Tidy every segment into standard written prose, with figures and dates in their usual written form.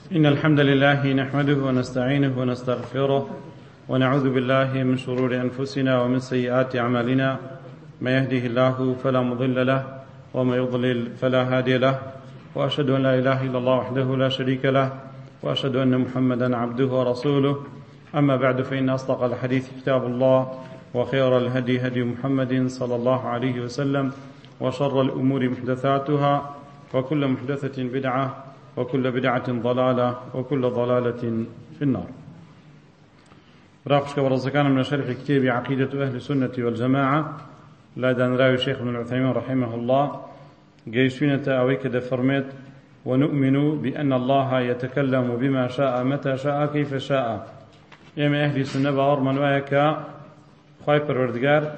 إن الحمد لله نحمده ونستعينه ونستغفره ونعوذ بالله من شرور أنفسنا ومن سيئات أعمالنا. ما يهده الله فلا مضل له وما يضلل فلا هادي له، وأشهد أن لا إله إلا الله وحده لا شريك له، وأشهد أن محمدا عبده ورسوله. أما بعد، فإن أصدق الحديث كتاب الله، وخير الهدي هدي محمد صلى الله عليه وسلم، وشر الأمور محدثاتها، وكل محدثة بدعة، وكل بدعة ضلالة، وكل ضلالة في النار. راقش كبرزكان من شرح كتاب عقيدة أهل السنة والجماعة لا دانراوي الشيخ ابن العثيمين رحمه الله جيشونة أويك دفرمت: ونؤمن بأن الله يتكلم بما شاء متى شاء كيف شاء. يا أهل السنة باور من ويك خاي پروردگار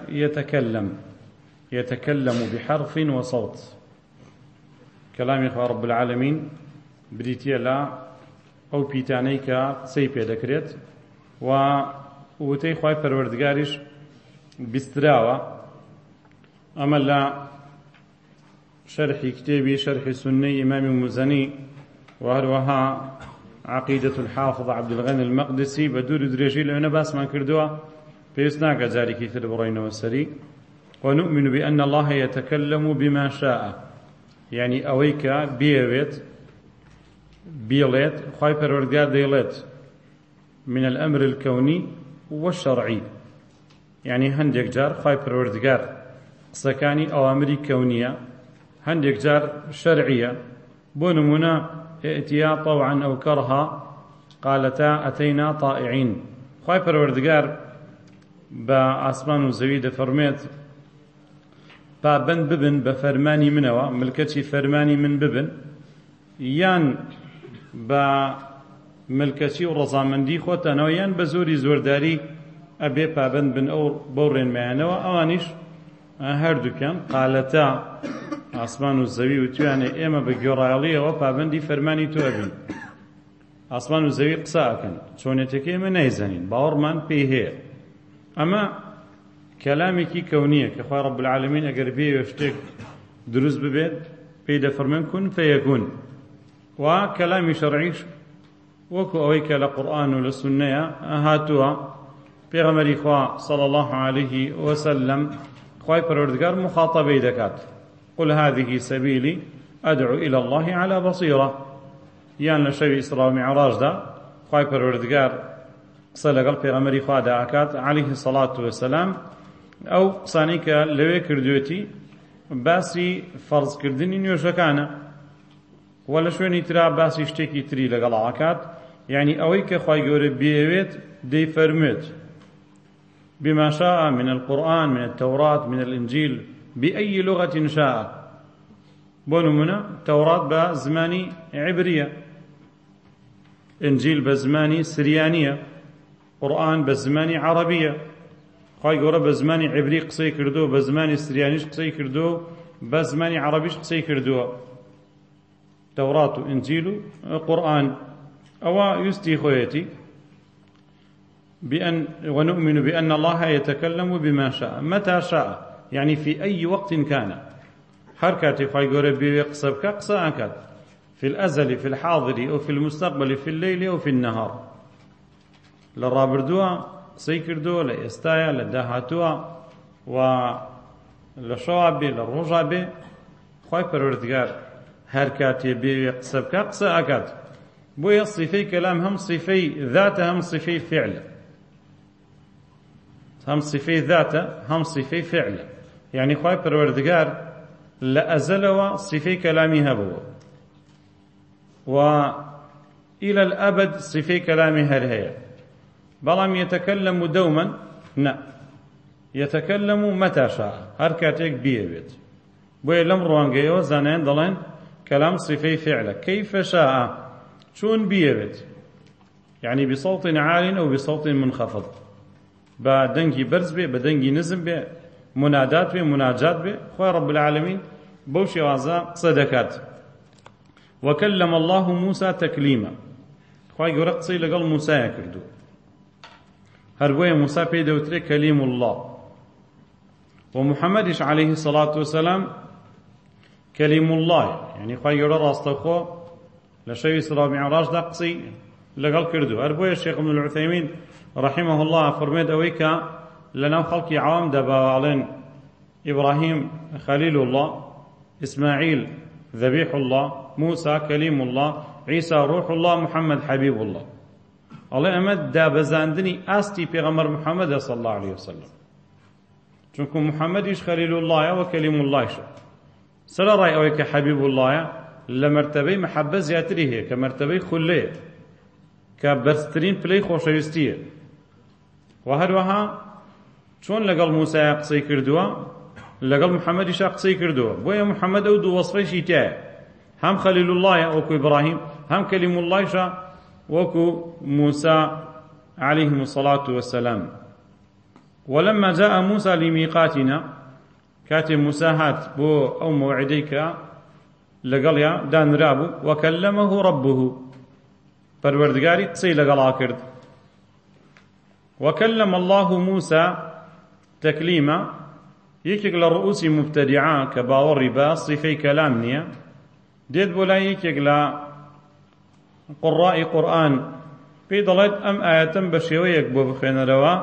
يتكلم بحرف وصوت. كلام إخوة رب العالمين بريتيا لا أو بيتانيكا سيبي دكريت وتي خاي پروردگارش بستراوة. أما لا شرح كتابي شرح سني إمام المزني وهروها عقيدة الحافظ عبد الغني المقدسي بدور دريجي لأنه باس ما كردوا بيسناك جاري كثير برين والسري. ونؤمن بأن الله يتكلم بما شاء، يعني أويك بيلت خاي پروردگار ديلت من الأمر الكوني والشرعي. يعني هندك جار خاي پروردگار سكاني أوامر كونية، هندك جار شرعية. بونمنا ائتيا طوعا أو كرها قالتا أتينا طائعين. خاي پروردگار بأسمان وزويد فرميت بابن ببن بفرماني منوا ملكتي فرماني من ببن، يان بملكتي ورزامندي خوتنا، يان بزوري زورداري أبي بابن بن أو بورين معنا وأوانيش هردو كان قالتا أسمان الزوي وتواني إما بجورالية وبابندي فرماني تو أبين. أسمان الزوي قصاكن شونتكي من نيزانين باورمان بيه. أما كلامك كونية كخوي رب العالمين أقر بيه ويشتك دروز ببيت بيدا فرمان كن فيكون. وكلامي شرعيش وكو أويك لقرآن ولسنة هاتوا بيغمري إخوة صلى الله عليه وسلم خواهي پروردگار مخاطبه دكات: قل هذه سبيلي أدعو إلى الله على بصيرة. يعني لشوي إسراء ومعراج دا خواهي پروردگار قصة قلب بيغمري إخوة داكات عليه الصلاة والسلام أو قصانيك لوي كردوتي باسي فرض كردني نيوشكانا ولا شويني ترى باسي اشتكي تري لقلاعكات. يعني أويك خواهي قرب بيويت دي فرمت بما شاء من القرآن، من التوراة، من الإنجيل، بأي لغة شاء. بونمنا توراة بزماني عبرية، إنجيل بزماني سريانية، قرآن بزماني عربية. خواهي قرب بزماني عبري قصي كردو، بزماني سريانيش قصي كردو، بزماني عربيش قصي كردو. توراة إنجيل قرآن أو يستي خويتي ونؤمن بأن الله يتكلم بما شاء متى شاء، يعني في أي وقت كان. حركاتي خواهي قرب بيقصبك قصة أكاد في الأزل في الحاضر أو في المستقبل في الليل أو في النهار. للرابردوا سيكردوا لإستايا لدهاتوا ولشوابي للرجابي خواهي پروردگار حركاتي بيقصبك قصة أكاد. بويا صفي كلام هم صفي ذات هم صفي فعل، هم صفي ذاته هم صفي فعل. يعني خواهي پروردگار لأزلوا صفي كلامي هبوا وإلى الأبد صفي كلامي هرهية. بلام يتكلم دوما لا، يتكلم متى شاء هركاتيك بيبت. بوي الأمر وانجيو زانين ضلين كلام صفي فعل كيف شاء شون بيبت، يعني بصوت عال أو بصوت منخفض، بدنجي برز به بدنجي نزم به منادات به مناجات به. خواه رب العالمين بوشي وعزا صدكات. وكلم الله موسى تكليما. خواه يقول قصي لقل موسى يكردو هربوية موسى بيدوتري كليم الله. ومحمدش عليه الصلاة والسلام كليم الله، يعني خواه يقول راستخو لشوي إسراء معراج دا قصي لقل كردو أربوية الشيخ ابن العثيمين رحمه الله فرميد أويكا لنا خلقي عوام دباوالين إبراهيم خليل الله إسماعيل ذبيح الله موسى كليم الله عيسى روح الله محمد حبيب الله الله أمد دا بزاندني أستي بيغمر محمد صلى الله عليه وسلم چونكو محمد إيش خليل الله وكليم الله إيش سلا رأي أويك حبيب الله لمرتبه محبة زياتري هي كمرتبه خلية كبرسترين بلي خوشويستية وهروها چون لقل موسى قصي كردوا لقل محمد إيش قصي كردوا بويا محمد أو دو وصفه شيتاه هم خليل الله وكو إبراهيم هم كليم الله إيش وكو موسى عليهم الصلاة والسلام ولما جاء موسى لميقاتنا كاتب موسى هات بو أو موعديك لقل يا دان رابو وكلمه ربه فالوردقاري قصي لقل آكرد وكلم الله موسى تكليما يكيك لرؤوس مبتدعا كباور ربا صفي كلامنيا ديد بولا يكيك قراء قرآن في ضلت أم آية بشيويك بو بخين روا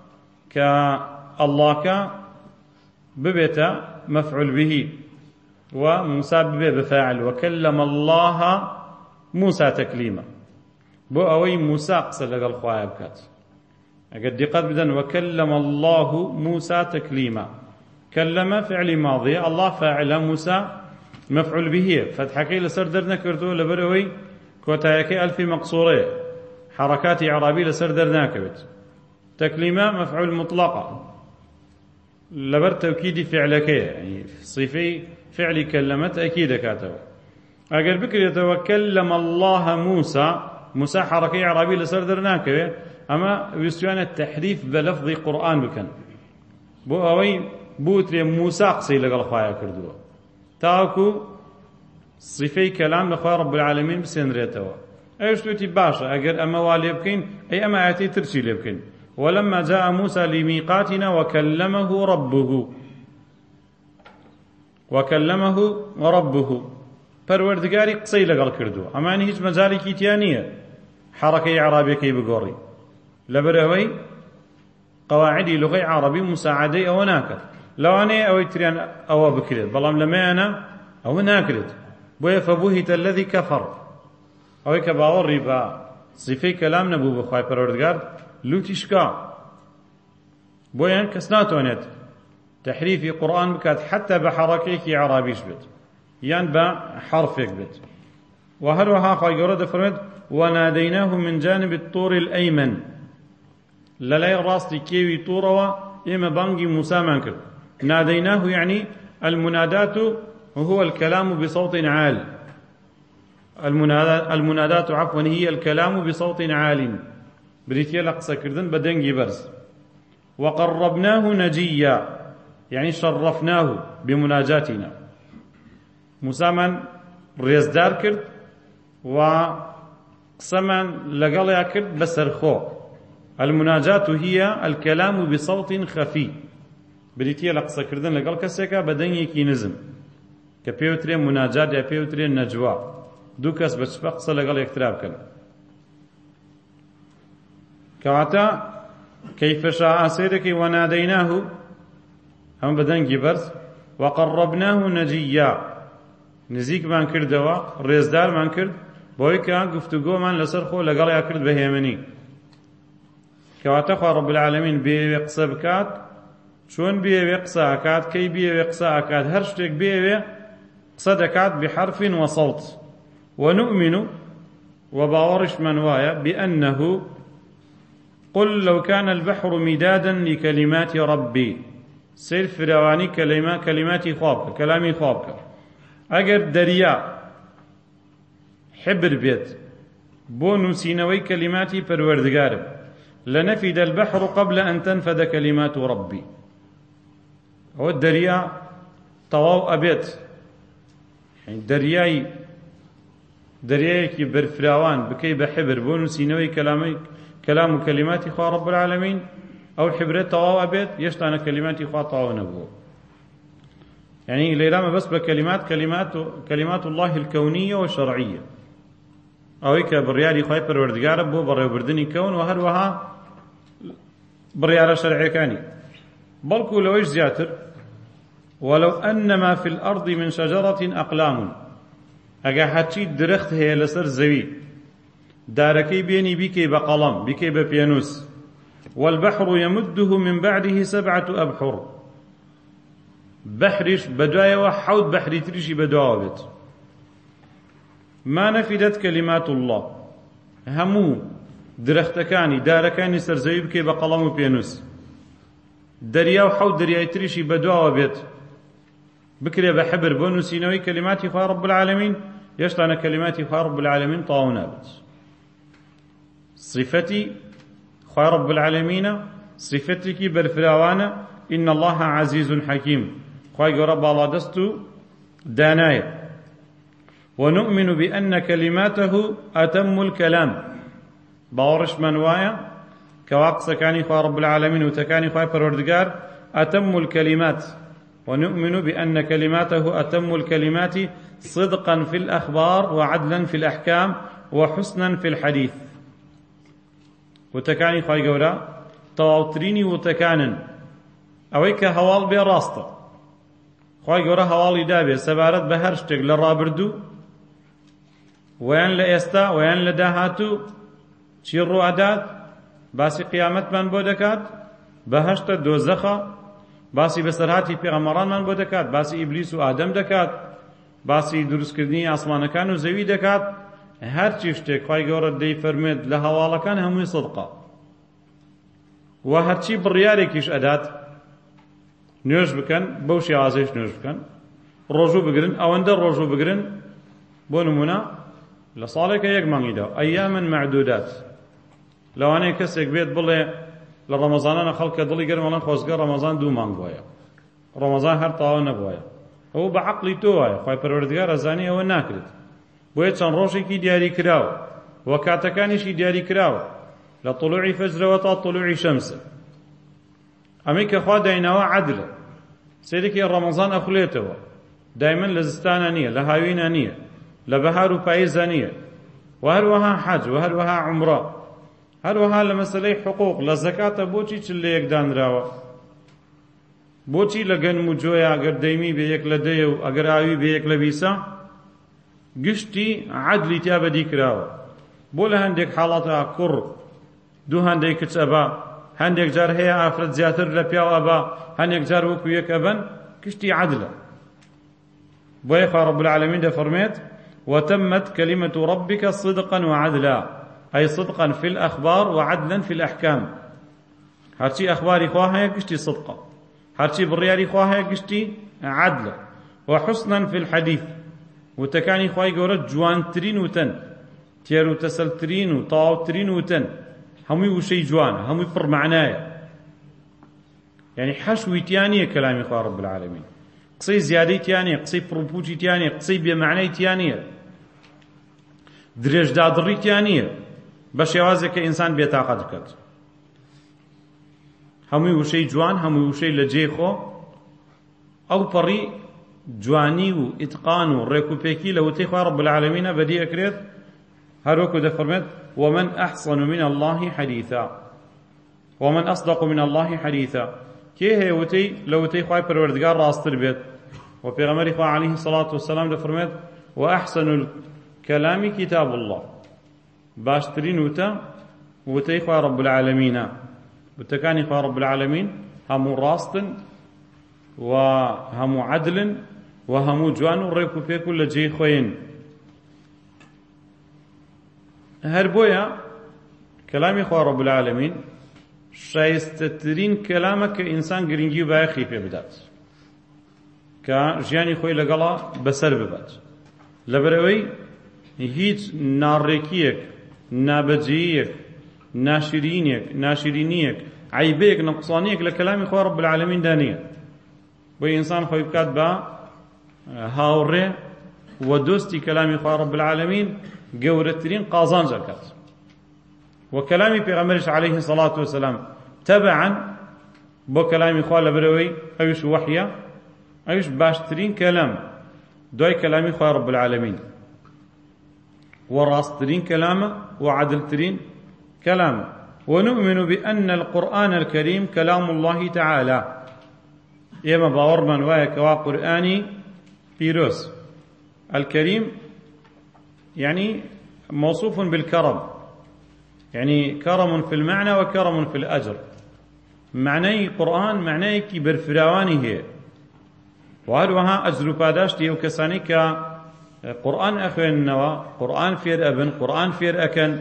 كالله ببتا مفعول به وموسى بفاعل وكلم الله موسى تكليما بو أوي موسى قصر لقى الخوايا بكات أقد دقات بدن وكلم الله موسى تكليما كلم فعل ماضي الله فاعل موسى مفعول به فتحكي لسر درنا كرتو لبروي كوتايكي ألف مقصورية حركات إعرابي لسر درنا كبت تكليما مفعول مطلقة لبر توكيد فعلك يعني صفي فعل كلمت أكيد كاتب أقل بكر يتوكلم الله موسى حركة إعرابي لسر درنا كبت أما ويستوان التحريف بلفظ قرآن بكن بو أوي بوتري موسى قصي لقل خوايا كردوا تاكو صفي كلام لخوايا رب العالمين بسين ريتوا ايش توتي باشا اگر اما والي بكين اي اما آياتي ترشي لبكين ولما جاء موسى لميقاتنا وكلمه ربه پروردگاري قصي لقل كردوا اما هيج مجالي كيتيانية حركة عربية كي بقوري لبروي قواعدي لغة عربي مساعدة أو ناكر لو أنا أو تريان أو بكرت بلام لما أنا أو ناكرت بويا فبوهت الذي كفر أو كباور ربا صفي كلام نبو بخواي پروردگار لوتشكا بويا كسناتونت تحريف قرآن بكات حتى بحركيك عربيش بت يان بحرفك بت وهروها خواي قرد فرمت وناديناه من جانب الطور الأيمن للاي راستي كيوي طوروا إما بانجي موسى منكر ناديناه يعني المنادات وهو الكلام بصوت عال المنادات عفوا هي الكلام بصوت عال بريتيا لقصة كردن بدنجي برز وقربناه نجيا يعني شرفناه بمناجاتنا موسى من ريزدار كرد وقسما لقاليا كرد بسرخو المناجاة هي الكلام بصوت خفي بريتيا لقصة كردن لقال كسيكا بدنيا كي نزم كبيوتري مناجاة يا بيوتري النجوى دو كس بشفقصة لقال يكتراب كن كواتا كيف شاء سيرك وناديناه هم بدنجي برز وقربناه نجيا نزيك من كردوا ريزدار من كرد بويكا قفتقو من لسرخو لقال يكرد بهيمني كواتا خوا رب العالمين بيوي قصة بكات شون بيوي قصة أكاد كي بيوي قصة أكاد هرشتك بيوي قصة دكات بحرف وصوت ونؤمن وباورش منوايا بأنه قل لو كان البحر مدادا لكلمات ربي سير فراواني كلماتي خوابك كلامي خوابك أجر دريا حبر بيت بونو سينوي كلماتي پروردگارم لنفد البحر قبل أن تنفد كلمات ربي هو الدريا طواو أبيت يعني دریایی که برفراوان بكي بحبر بونو سينوي كلام كلماتي خواه رب العالمين أو حبرت طواو أبيت يشتان كلماتي خواه طواو نبوه يعني ليلama بس بكلمات كلمات الله الكونية والشرعية ئەوەی کە بڕیاری خوای پەروەردگارە بۆ بەڕێوەبردنی کەون و هەروەها بڕیارە شەرعیەکانی بەڵکو لەوەیش زیاتر ولو أن ما في الأرض من شجرة أقلام ئەگە هەرچی درەخت هەیە لەسەر زەوی دارەکەی بێنی بیکەی بە قەڵەم بیکەی بە پێنووس والبحر يمده من بعده 7 أبحر بحرش بدوايا حوت بحري تريشي بدواوبت ما نفدت كلمات الله همو درختكاني داركاني سرزوي بكي بقلم وبينوس دريا وحوت دريا تريشي بدواوبت بكري بحبر بونوسينوي كلمات خواه رب العالمين يشتان كلمات خواه رب العالمين طاونا بت صفتي خواه رب العالمين صفتك بالفراوانة إن الله عزيز حكيم خواه رب الله دستو دانايا ونؤمن بأن كلماته أتم الكلام باورش منوايا كواقص كاني خواه رب العالمين وتكاني خواه پروردگار أتم الكلمات ونؤمن بأن كلماته أتم الكلمات صدقا في الأخبار وعدلا في الأحكام وحسنا في الحديث وتكاني خواه قورا تواوتريني وتكانا أويك هوال بي راسطة خواه قورا هوالي دابي سبارت بهرشتك لرابردو ويان لإستا ويان لداهاتو چی ڕوئەدات باسی قیامەتمان بۆ دەکات بەهەشتە دۆزەخە باسی بەسەرهاتی پێغەمبەرانمان بۆ دەکات باسی ئیبلیس و ئادەم دەکات باسی دروستکردنی ئاسمانەکان و زەوی دەکات هەرچی شتێک خوای گەورە دەیفەرمێت لە هەواڵەکان هەمووی سەدقە و هەرچی بڕیارێکیش ئەدات نوێژ بکەن بەو شێوازەیەش نوێژ بکەن ڕۆژوو بگرن ئەوەندە ڕۆژوو بگرن بۆ نمونە لە ساڵێکە یەک مانگیدا ئەیامن معدودات لەوانەیە کەسێک بێت بڵێ لە ڕەمەزانانە خەڵکە دڵی گەرمەڵەن خۆزگە ڕەمەزان 2 مانگ بووایە ڕەمەزان هەر تەواو نەبووایە ئەوە بە عەقڵی تۆ وایە خوای پەروەردگار ئەزانی ئەوە ناکرێت بۆیە چەند ڕۆژێکی دیاری کراوە و کاتەکانیشی دیاری کراوە لە طلوعی فەجرەوە تا طلوعی شەمسە ئەمەی کە خوا دایناوە عەدلە سێرێکی ڕەمەزان ئەخولێتەوە دایمەن لە زستانە نییە لە هاوینە نییە لە بەهار و پاییزە نییە و هەروەها حەج و هەروەها عومرە هەروەها لە مەسەلەی حقوق لە زەکاتە بۆچی چل لە یەک دانراوە بۆچی لە گەنم و جۆیە ئەگەر دەیمی بە یەک لە دەیە و ئەگەر ئاوی بە یەک لە بیسە گشتی عەدلی تیا بەدی کراوە بۆ لە هەندێک حاڵەتە کوڕ دوو هەندێک کچ ئەبا هەندێک جار هەیە ئافرەت زیاتر لە پیاو ئەبا هەندێک جار وەکو یەک ئەبەن گشتی عەدلە بۆیە خوا رب العالمین دەفەرمێت وتمت كلمة ربك صدقا وعدلا أي صدقا في الأخبار وعدلا في الأحكام هرشي أخباري خواها قشتي صدقا هرشي برياري خواها قشتي عدلا وحسنا في الحديث وتكاني خواهي قولت جوان ترين وتن تيرو تسل ترين وطاو ترين وتن همي وشي جوان همي فر معنايا يعني حشوي تيانية كلامي خواه رب العالمين قصي زيادي تيانية قصي فروبوجي تيانية قصي بمعنى تيانية درێژ دادڕیتیان نییە بە شێوازێک کە ئینسان بێتاقەت بکات هەمووی وشەی جوان هەمووی وشەی لە جێی خۆ ئەو پەڕی جوانی و ئیتقان و ڕێکوپێکی لە وتەی خوا رب العالمینە بەدی ئەکرێت هەروەکو دەفەرمێت ومن أحسن من الله حديثا ومن أصدق من الله حديثا کێ هەیە وتەی لە وتەی خوای پەروەردگار ڕاستتر بێت و پێغەمبەری خوا عەلەیهی الصلاة والسلام دەفەرمێت وأحسن كلامي كتاب الله باشترين وتي خواه رب العالمين وتكاني خواه رب العالمين همو راست وهمو عدل وهمو جوان وريكو في كل جي خوين هربويا كلامي خواه رب العالمين شايستترين كلامك إنسان قرنجي بايخي في بدات كجياني خوي لقلا بسر ببات لبروي هیچ ناڕێکیەک نابەجێیەک ناشرینیەک عیبەیەک نەقسانیەک لە کەلامی خوا رب العالمیندا نییە بۆ ئینسان خۆی بکات بە هاوڕێ و دۆستی کەلامی خوا رب العالمین گەورەترین قازانج ئەکات و کەلامی پێغەمبەریش عەلەیهی الصلاة والسلام تەبعاً بۆ کەلامی خوا لەبەرەوەی ئەویش وەحیە ئەویش باشترین کەلام دوای کەلامی خوا رب العالمین وراسترين كلامه وعدلترين كلامه. ونؤمن بأن القرآن الكريم كلام الله تعالى. إما باورمان ويكوا قرآني بيروس. الكريم يعني موصوف بالكرم، يعني كرم في المعنى وكرم في الأجر. معنى قرآن معناه كي برفراواني هي، وهروها أجر باداشتي وكساني قرآن أخوين النوا، قرآن فير أبن، قرآن فير أكن،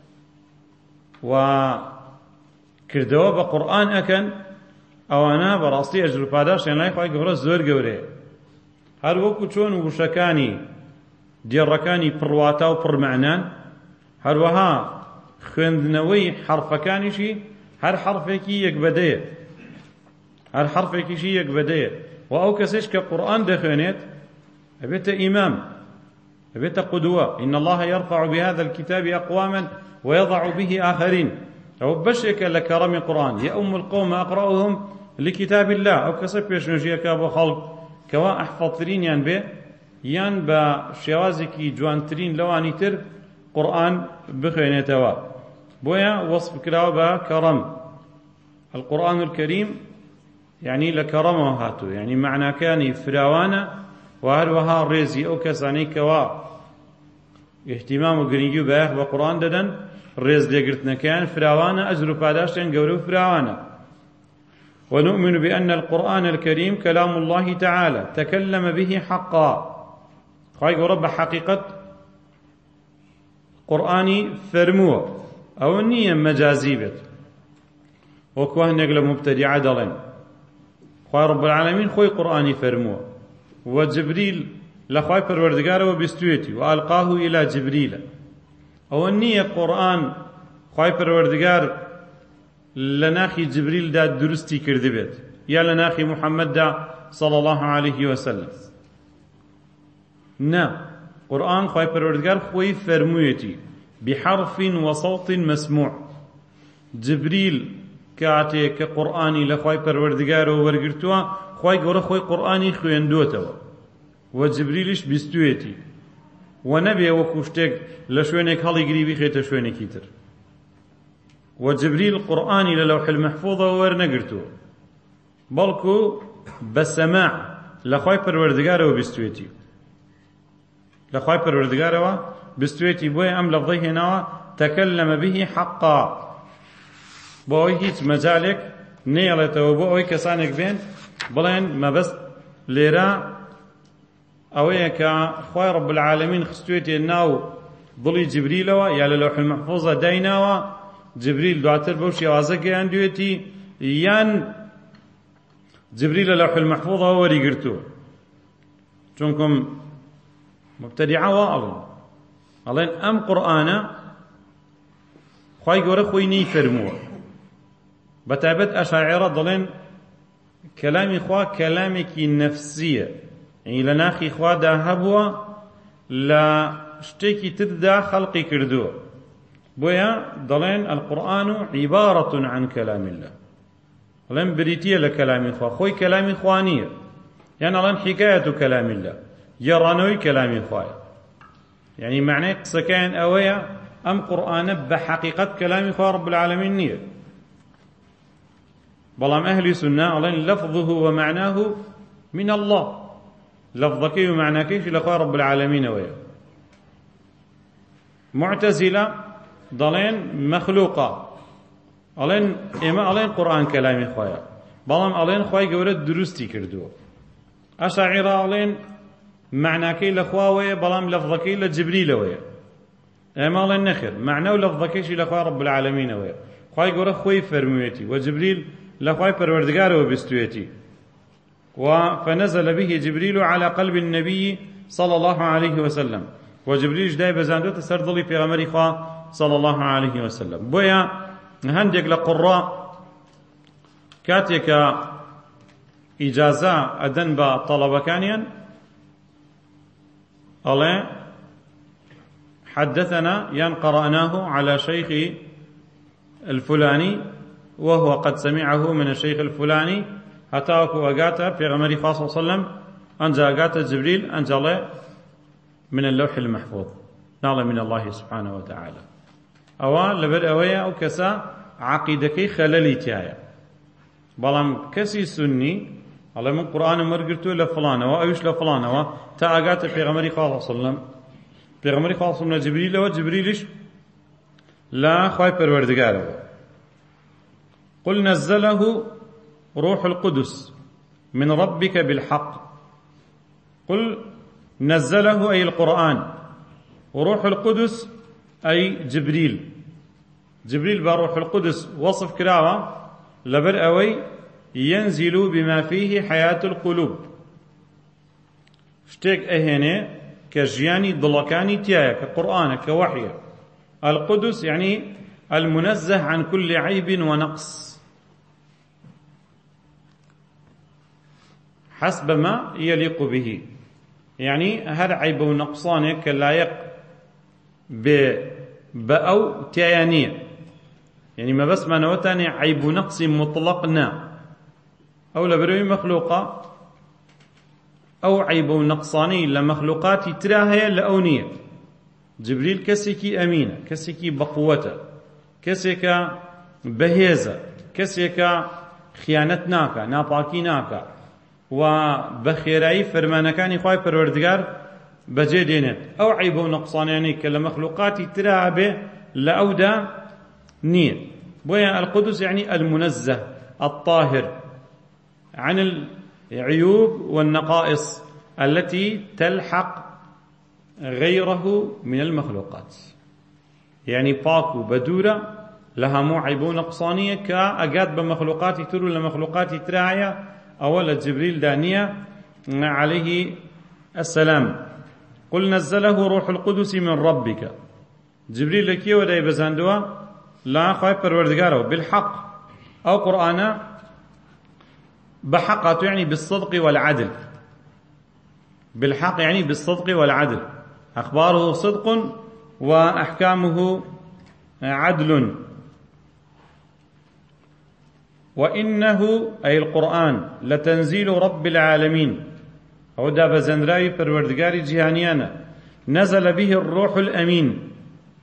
وكردوا بقرآن أكن، أو أنا براستي أجر باداش يعني لا يخوي قبل زور قوري. هر وكو چون وشكاني ديركاني برواتا وبر معنان، هروها خويندنوي حرفكانيشي هر حرفكي يك بديه، هر حرفكي شي يك بديه. وأو كسيش كقرآن دخونيت أبيت إمام، أبيت قدوة. إن الله يرفع بهذا الكتاب أقواما ويضع به آخرين. أو بشك لكرم القرآن يا أم القوم أقرأهم لكتاب الله. أو كسب بيشنجي كابو خلق كوا أحفظترين يان به يان بشوازكي جوانترين لواني تر قرآن بخينتوا بويا وصف كراوبا كرم. القرآن الكريم يعني لكرمه هاتو، يعني معنى كان فراوانا وهروها ريزي أو كساني كوا اهتمام وقرنجيو بايخ بقرآن ددن ريز لقرتنا كان فراوانا أجر باداشتين قولو فراوانا. ونؤمن بأن القرآن الكريم كلام الله تعالى تكلم به حقا. خايق رب حقيقة قرآني فرموه أو النية مجازيبت وكوه نقل مبتدع دلن. خواه رب العالمين خوي قرآني فرموه، وجبريل لخواي پروردگار وبستويتي وألقاه إلى جبريل. أو النية قرآن خواي پروردگار لناخي جبريل دا درستي كردبت يا لناخي محمد دا صلى الله عليه وسلم. نا قرآن خواي پروردگار خوي فرمويتي بحرف وصوت مسموع. جبريل كاتي كقرآني لخواي پروردگار ورگرتوا خواي گوره خوي قرآني خويندوتوا وجبريلش بستويتي ونبي وكوشتك لشوينك هالي قريبي خيتا شوينك يتر. وجبريل قرآني للوح المحفوظ ورنقرتو بلكو بسماع لخواي پروردگار وبستويتي، لخواي پروردگار وبستويتي بوي أم لفظيه نوا تكلم به حقا. بوي هيت مجالك نيلته بوي كسانك بين بلين ما بس ليرا أويك خوي رب العالمين خستويتي الناو ضلي جبريل يا للوح المحفوظ دينا جبريل دواتر بوشي وازك اندويتي يان جبريل لوح المحفوظ هو ريقرتو چونكم مبتدعة وأظن ألين أم قرآن خوي قورا خوي ني فرموه بتابت أشاعرة ضلين كلامي خوا كلامك نفسية، يعني لناخي خوا دا هبوا لا شتيكي تددا خلقي كردو بويا ضلين القرآن عبارة عن كلام الله. ضلين بريتية لكلام خوا خوي كلام خوانية، يعني ضلين حكاية كلام الله يرانوي كلام خوا، يعني معنى قصكان أويا أم قرآن بحقيقة كلام خوا رب العالمين نية. بلام أهل سنة ضلين لفظه ومعناه من الله، لفظك ومعناك لخوا رب العالمين ويا. معتزلة ضلين مخلوقة ألين إما ألين قرآن كلامي خويا بلام ألين خوي جورد درستي كردو. أشاعرة ألين معناك لخوا ويا بلام لفظك لجبريل ويا. إما ألين نخر معناه لفظك لخوا رب العالمين ويا. خوي جورد خوي فرمويتي وجبريل لخواي پروردگار وبستويتي. فنزل به جبريل على قلب النبي صلى الله عليه وسلم. وجبريل جداي بزاندوت سردلي في غمري صلى الله عليه وسلم. بويا هندق لقراء كاتيك إجازة أدن بطلب كانيا الله حدثنا ين قرأناه على شيخ الفلاني وهو قد سمعه من الشيخ الفلاني هتاكو أقاتا في غمري صلى الله عليه وسلم أنجا أقاتا جبريل أنجا الله من اللوح المحفوظ. ناڵێ من الله سبحانه وتعالى ئەوە لەبەر ئەوەیە ئەو کەسە عەقیدەکەی خەلەلی تایە. بەڵام کەسی سنی ئەڵێ من قورئانم وەرگرتووە لە فڵانەوە ئەویش لە فڵانەوە تا ئاگاتە پێغەمبەری خوا صلی الله علیه وسلم، پێغەمبەری خوا صلی الله علیه وسلم لە جبریلەوە، جبریلیش لا خوای پەروەردگارەوە. قل نزله روح القدس من ربك بالحق. قل نزله أي القرآن، وروح القدس أي جبريل. جبريل بروح القدس وصف كراوة لبر أوي ينزل بما فيه حياة القلوب. شتيك أهني كجياني ضلكاني تيايا كقرآن كوحي. القدس يعني المنزه عن كل عيب ونقص حسب ما يليق به، يعني هر عيب ونقصانك لايق بأو تيانية، يعني ما بس ما نوتاني عيب نقص مطلقنا أو لبروي مخلوقة أو عيب نقصاني لمخلوقات تراهي لأونية. جبريل كسيكي أمينة، كسيكي بقوته، كسيكا بهيزة، كسيكا خيانتناكا ناپاكيناكا وبخيري فرمانكاني خواهي پروردگار بجي دينت. أو عيب ونقصانيني كالمخلوقات ترابه لأودا نية. بويا القدس يعني المنزه الطاهر عن العيوب والنقائص التي تلحق غيره من المخلوقات، يعني باكو بدورة لها مو عيب ونقصانية كأجاد بمخلوقات ترو لمخلوقات تراعية أول جبريل دانية عليه السلام. قل نزله روح القدس من ربك. جبريل لكي وداي بزاندوا لا خايب پروردگاره بالحق أو قرآن بحق يعني بالصدق والعدل. بالحق يعني بالصدق والعدل، أخباره صدق وأحكامه عدل. وإنه أي القرآن لتنزيل رب العالمين، أو دا بزندراوي پروردگاري جهانيانا. نزل به الروح الأمين.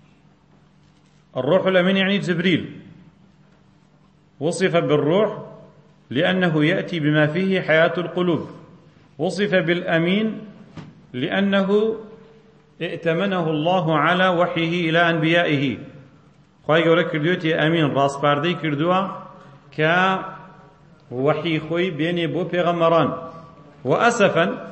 الروح الأمين يعني جبريل، وصف بالروح لأنه يأتي بما فيه حياة القلوب. وصف بالأمين لأنه ائتمنه الله على وحيه إلى أنبيائه. خواهي قولة كردوتي أمين راس باردي كردوا كوحي خوي بيني بو پیغمبران. وأسفا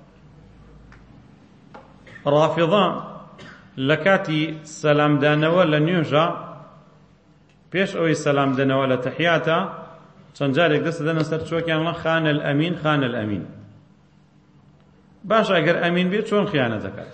رافضان لكاتي سلام دانوا لنيوجا بيش اوي سلام دانوا لتحياتا چنجارك دست دانا سر چوكيان الله خان الأمين خان الأمين. باش اگر أمين بيت شون خيانة زكاة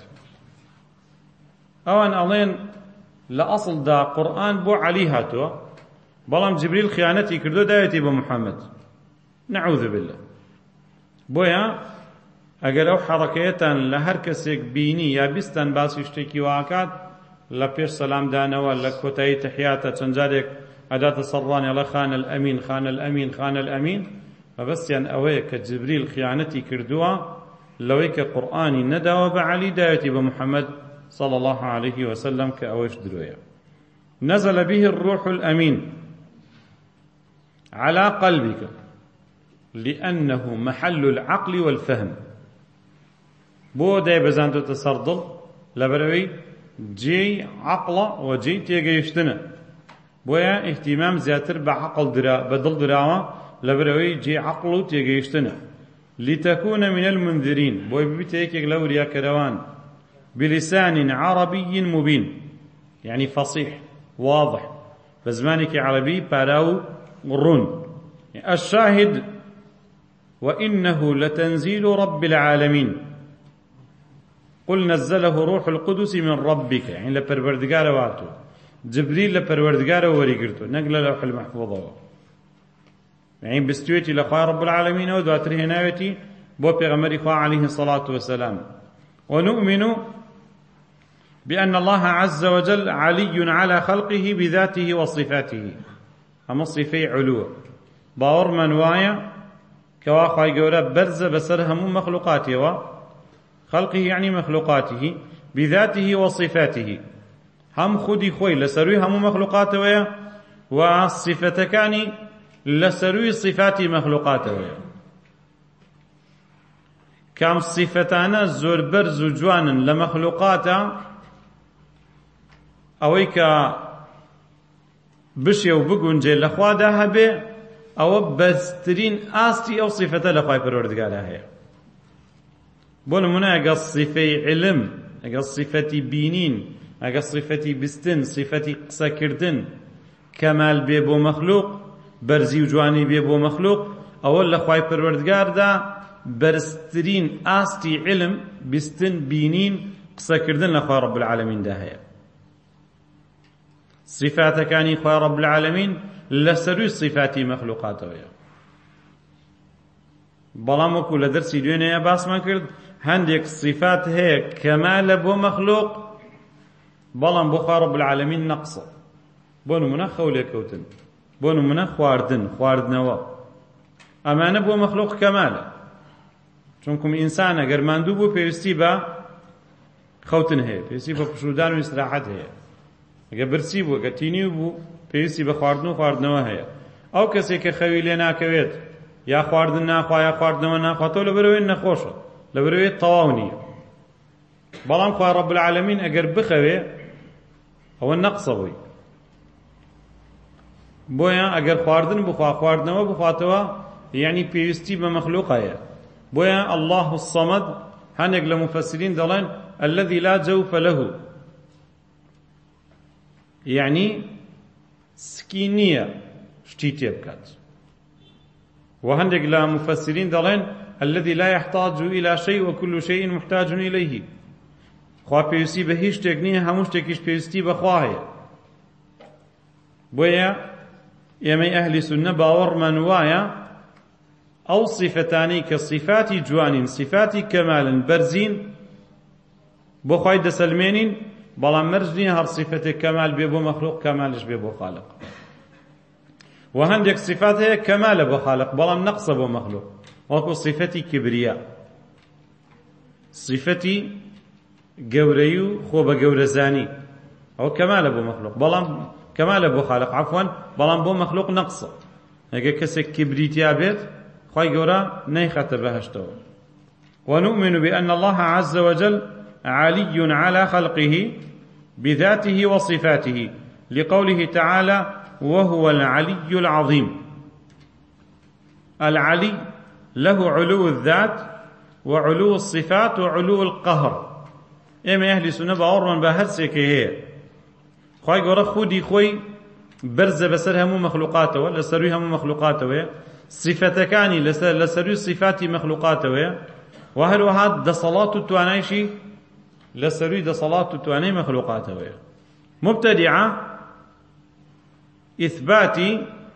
اوان ألين لأصل دا قرآن بو علي هاتوا بلام جبريل خيانتي كردو دايتي بمحمد نعوذ بالله. بويا اگر او حركيتان لهر كسيك بيني يا بستان باسي شتيكي واكات لبيش سلام دانوا لكوتاي تحياتا چنجارك أداة صران يلا خان الأمين خان الأمين خان الأمين. فبس يعني أويك جبريل خيانتي كردوا لويك قرآني نداوا بعلي دايتي بمحمد صلى الله عليه وسلم كأويش درويا. نزل به الروح الأمين على قلبك لأنه محل العقل والفهم. بو داي بزاندو تصردل لبروي جي عقل وجي تيجيشتنا. بويا اهتمام زياتر بعقل بدل دراوة لبروي جي عقل تيجيشتنا. لتكون من المنذرين. بويا ببتيك لوريا كروان بلسان عربي مبين، يعني فصيح واضح بزمانك عربي باراو رون. الشاهد وإنه لتنزيل رب العالمين. قل نزله روح القدس من ربك، يعني لپروردگار واتو جبريل لپروردگار وريگرتو نقل لوح المحفوظ، يعني بستويتي لخواه رب العالمين ودواتر هناوتي بو پیغمبر خواه عليه الصلاة والسلام. ونؤمن بأن الله عز وجل علي على خلقه بذاته وصفاته، هم صفي علو باور من وايا كوا خواهي قولا برز بسر هم مخلوقاته خلقه يعني مخلوقاته بذاته وصفاته هم خودی خۆی لەسەروی هەموو مەخلوقاتەوەیە و صفەتەکانی لەسەروی صفاتی مەخلوقاتەوەیە. کام صفەتانە زۆر بەرز و جوانن لە مەخلوقاتە ئەوەی کە بشێ و بگونجێ لە خوادا هەبێ ئەوە بەرزترین ئاستی ئەو صفەتە لە خوای پەروەردگارا هەیە. بۆ نمونە ئەگەر صفەی علم، ئەگەر صفەتی بینین، ئەگەر صفەتی بستن، صفەتی قسەکردن کەمال بێ بۆ مەخلوق، بەرزی و جوانی بێ بۆ مەخلوق، ئەوە لە خوای پەروەردگاردا بەرزترین ئاستی علم، بستن، بینین، قسەکردن لە خوای رەب العالەمیندا هەیە. صفاتەکانی خوای رەب العالەمین لەسەروی صفاتی مەخلوقاتەوەیە. بەڵام وەکو لە دەرسی دوێنەیە باسمان کرد هەندێک صفات هەیە کەمالە بۆ مەخلوق بەڵام بۆ خوای رەب العالەمین نەقسە. بۆ نمونە خەولێککەوتن، بۆ نمونە خواردن، خواردنەوە، ئەمانە بۆ مەخلوق کەمالە، چونکم ئینسان ئەگەر ماندوو بوو پێویستی بە خەوتن هەیە، پێویستی بە پشودان و ئیستراحەت هەیە. ئەگەر برسی بوو، ئەگەر تینی بوو، پێویستی بە خواردن و خواردنەوە هەیە. ئەو کەسێک کە خەوی لێ ناکەوێت، یا خواردن ناخوا یا خواردنەوە ناخوا، تۆ لەبەرەوەی نەخۆشە، لەبەرەوەی تەواو نییە. بەڵام خوای رەب العالەمین ئەگەر بخەوێ ئەوە نەقسە بووی. بۆیە ئەگەر خواردن بخوا، خواردنەوە بخواتەوە، یعنی پێویستی بە مەخلوق هەیە. بۆیە الله الصەمەد هەندێک لە مفەسرین دەڵێن الذي لا جوف له، یعنی سکی نییە شتی تێ بکات. و هەندێک لە مفەسرین دەڵێن الذي لا يحتاج إلى شيء وكل شيء محتاج إليه، خوا پێویستی بە هیچ شتێک نییە، هەموو شتێکیش پێویستی بەخوا هەیە. بۆیە ئێمەی ئەهلی سوننە باوەڕمان وایە ئەو صفەتانەی کە صفاتی جوانین، صفاتی کەمالن، بەرزین، بۆ خوای دەسەلمێنین، بەڵام مەرج نییە هەر صفەتێک کەمال بێ بۆ مەخلوق کەمالش بێ بۆ خالق. و هەندێک صفات هەیە کەمالە بۆ خالق بەڵام نەقسە بۆ مەخلوق، وەکو صفەتی کبریا، صفەتی گەورەی و خۆ بە گەورەزانی، ئەو کەمالە بۆ مەخلوق، بەڵام کەمالە بۆ خالق عەفوەن، بەڵام بۆ مەخلوق نەقسە. ئەگەر کەسێک کبریتیا بێت خوای گەورە نەیخاتە بەهەشتەوە. ونؤمن بأن الله عز وجل علي على خلقه بذاته وصفاته لقوله تعالى وهو العلي العظيم. العلي له علو الذات وعلو الصفات وعلو القهر. ئێمە ئەهلی سونە باوەڕمان بە هەر سێکە هەیە. خوای گەورە خودی خۆی بەرزە بەسەر هەموو مەخلوقاتەوە، لەسەروی هەموو مەخلوقاتەوەیە، صفەتەکانی لەسەروی صفاتی مەخلوقاتەوەیە، و هەروەها دەسەڵات و توانایشی لەسەروی دەسەڵات و توانای مەخلوقاتەوەیە. مبتدعە ئیثباتی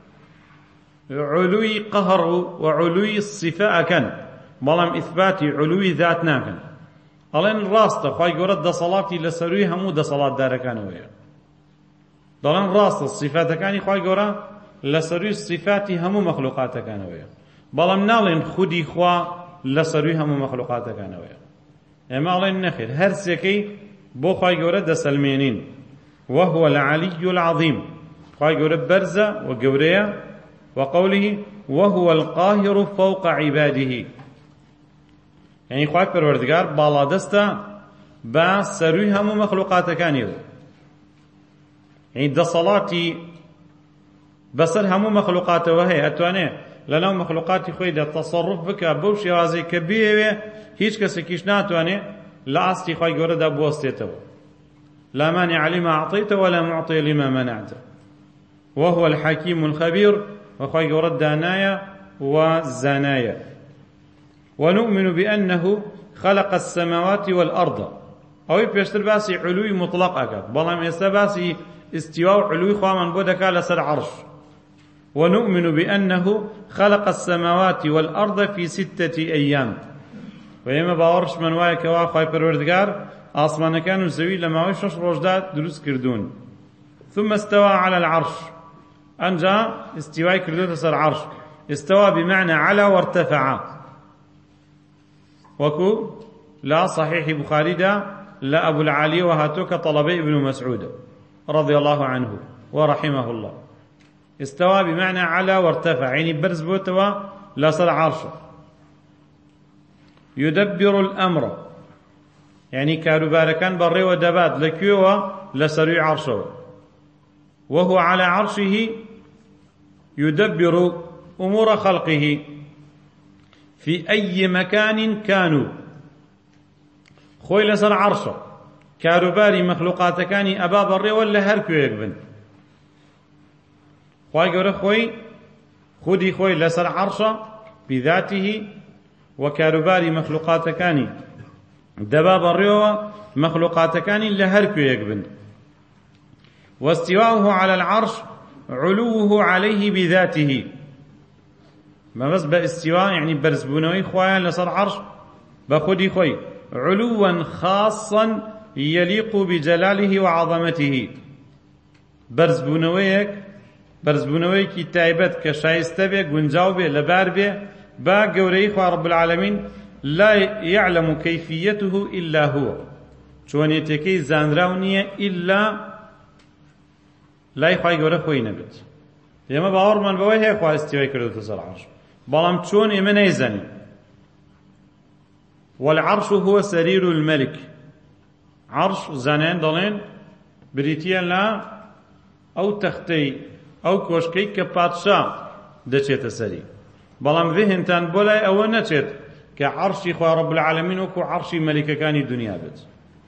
علوی قهر و علوی صفە ئەکەن، بەڵام ئیثباتی علوی ذات ناکەن. ئەڵێن ڕاستە خوای گەورە دەسەڵاتی لەسەروی هەموو دەسەڵاتدارەکانەوەیە. دەڵێن ڕاستە صفاتەکانی خوای گەورە لەسەروی صفاتی هەموو مەخلوقاتەکانەوەیە، بەڵام ناڵێن خودی خوا لەسەروی هەموو مەخلوقاتەکانەوەیە. ئێمە ئەڵێن نەخێر، هەر سێکەی بۆ خوای گەورە دەسەلمێنین. وهو العلي العظيم، خوای گەورە بەرزە و گەورەیە، وقوله وهو القاهر فوق عباده، یعنی خوای پەروەردگار باڵادەستە بە سەروی هەموو مەخلوقاتەکانیەوە، یعنی دەسەڵاتی بەسەر هەموو مەخلوقاتەوە هەیە، ئەتوانێ لەناو مەخلوقاتی خۆیدا تەسەڕف بکە بەو شێوازەی کە بێوێ هیچ کەسێکیش ناتوانێ لە ئاستی خوای گەورەدا بوەستێتەوە. لا مانع لما أعطيت ولا معطي لما منعت وهو الحكيم الخبير، وخوای گەورە دانایە و زانایە. ونؤمن بأنه خلق السماوات والأرض، ئەوەی پێشتر باسی علوی مطلق ئەکات، بەڵام ئێستا باسی استیوا و علوی خوامان بۆ دەکات لەسەر عەرش. ونؤمن بأنه خلق السماوات والأرض في 6 أيام، وإما باورش من وایە کەوا خوای پەروەردگار ئاسمانەکان و زەوی لە ماوەی 6 ڕۆژدا دروست کردوون. ثم استوى على العرش، ئەنجا استیوای کردوتە سەر عەرش. استوى بمعنى على وارتفع، وەکو لا صحيح بخاري دا لا أبو العالية وهاتوك طلبي ابن مسعود رضي الله عنه ورحمه الله. استوى بمعنى على وارتفع، يعني برز بوتوا لصر عرشه. يدبر الأمر، يعني كاروباركان بري ودبات لكيوا لسري عرشه. وهو على عرشه يدبر أمور خلقه في أي مكان كانوا. خوي لسر عرشه كاروباري مخلوقات كاني أبا بري ولا هركو يقبن. خوي قوله خوي خودي خوي لسر عرشه بذاته، وكاروباري مخلوقات كاني دبا بري مخلوقات كاني لهركو يقبن. واستواؤه على العرش علوه عليه بذاته. ما بس باستواء يعني برزبونوي خويا لصر عرش بخودي خوي علوا خاصا يليق بجلاله وعظمته. برزبونوي كي تايبت كشايسته بي گنجاو بي لبار بي با گوري خوا رب العالمين لا يعلم كيفيته إلا هو. چونيتكي زانراونية إلا لا يخوای گەورە خۆی نەبێت. ئێمە باوەڕمان بەوەی هەیە خوا استیوای کردوتە سەر عەرش، بەڵام چۆن ئێمە نەیزانین. والعرش هو سرير الملك. عرش زانایان دەڵێن بریتیە لە ئەو تەختەی ئەو کۆشکەی کە پادشا دەچێتە سەری، بەڵام ذهنتان بۆ لای ئەوە نەچێت کە عەرشی خوا رب العالمین وەکو عەرشی مەلیکەکانی دنیا بێت.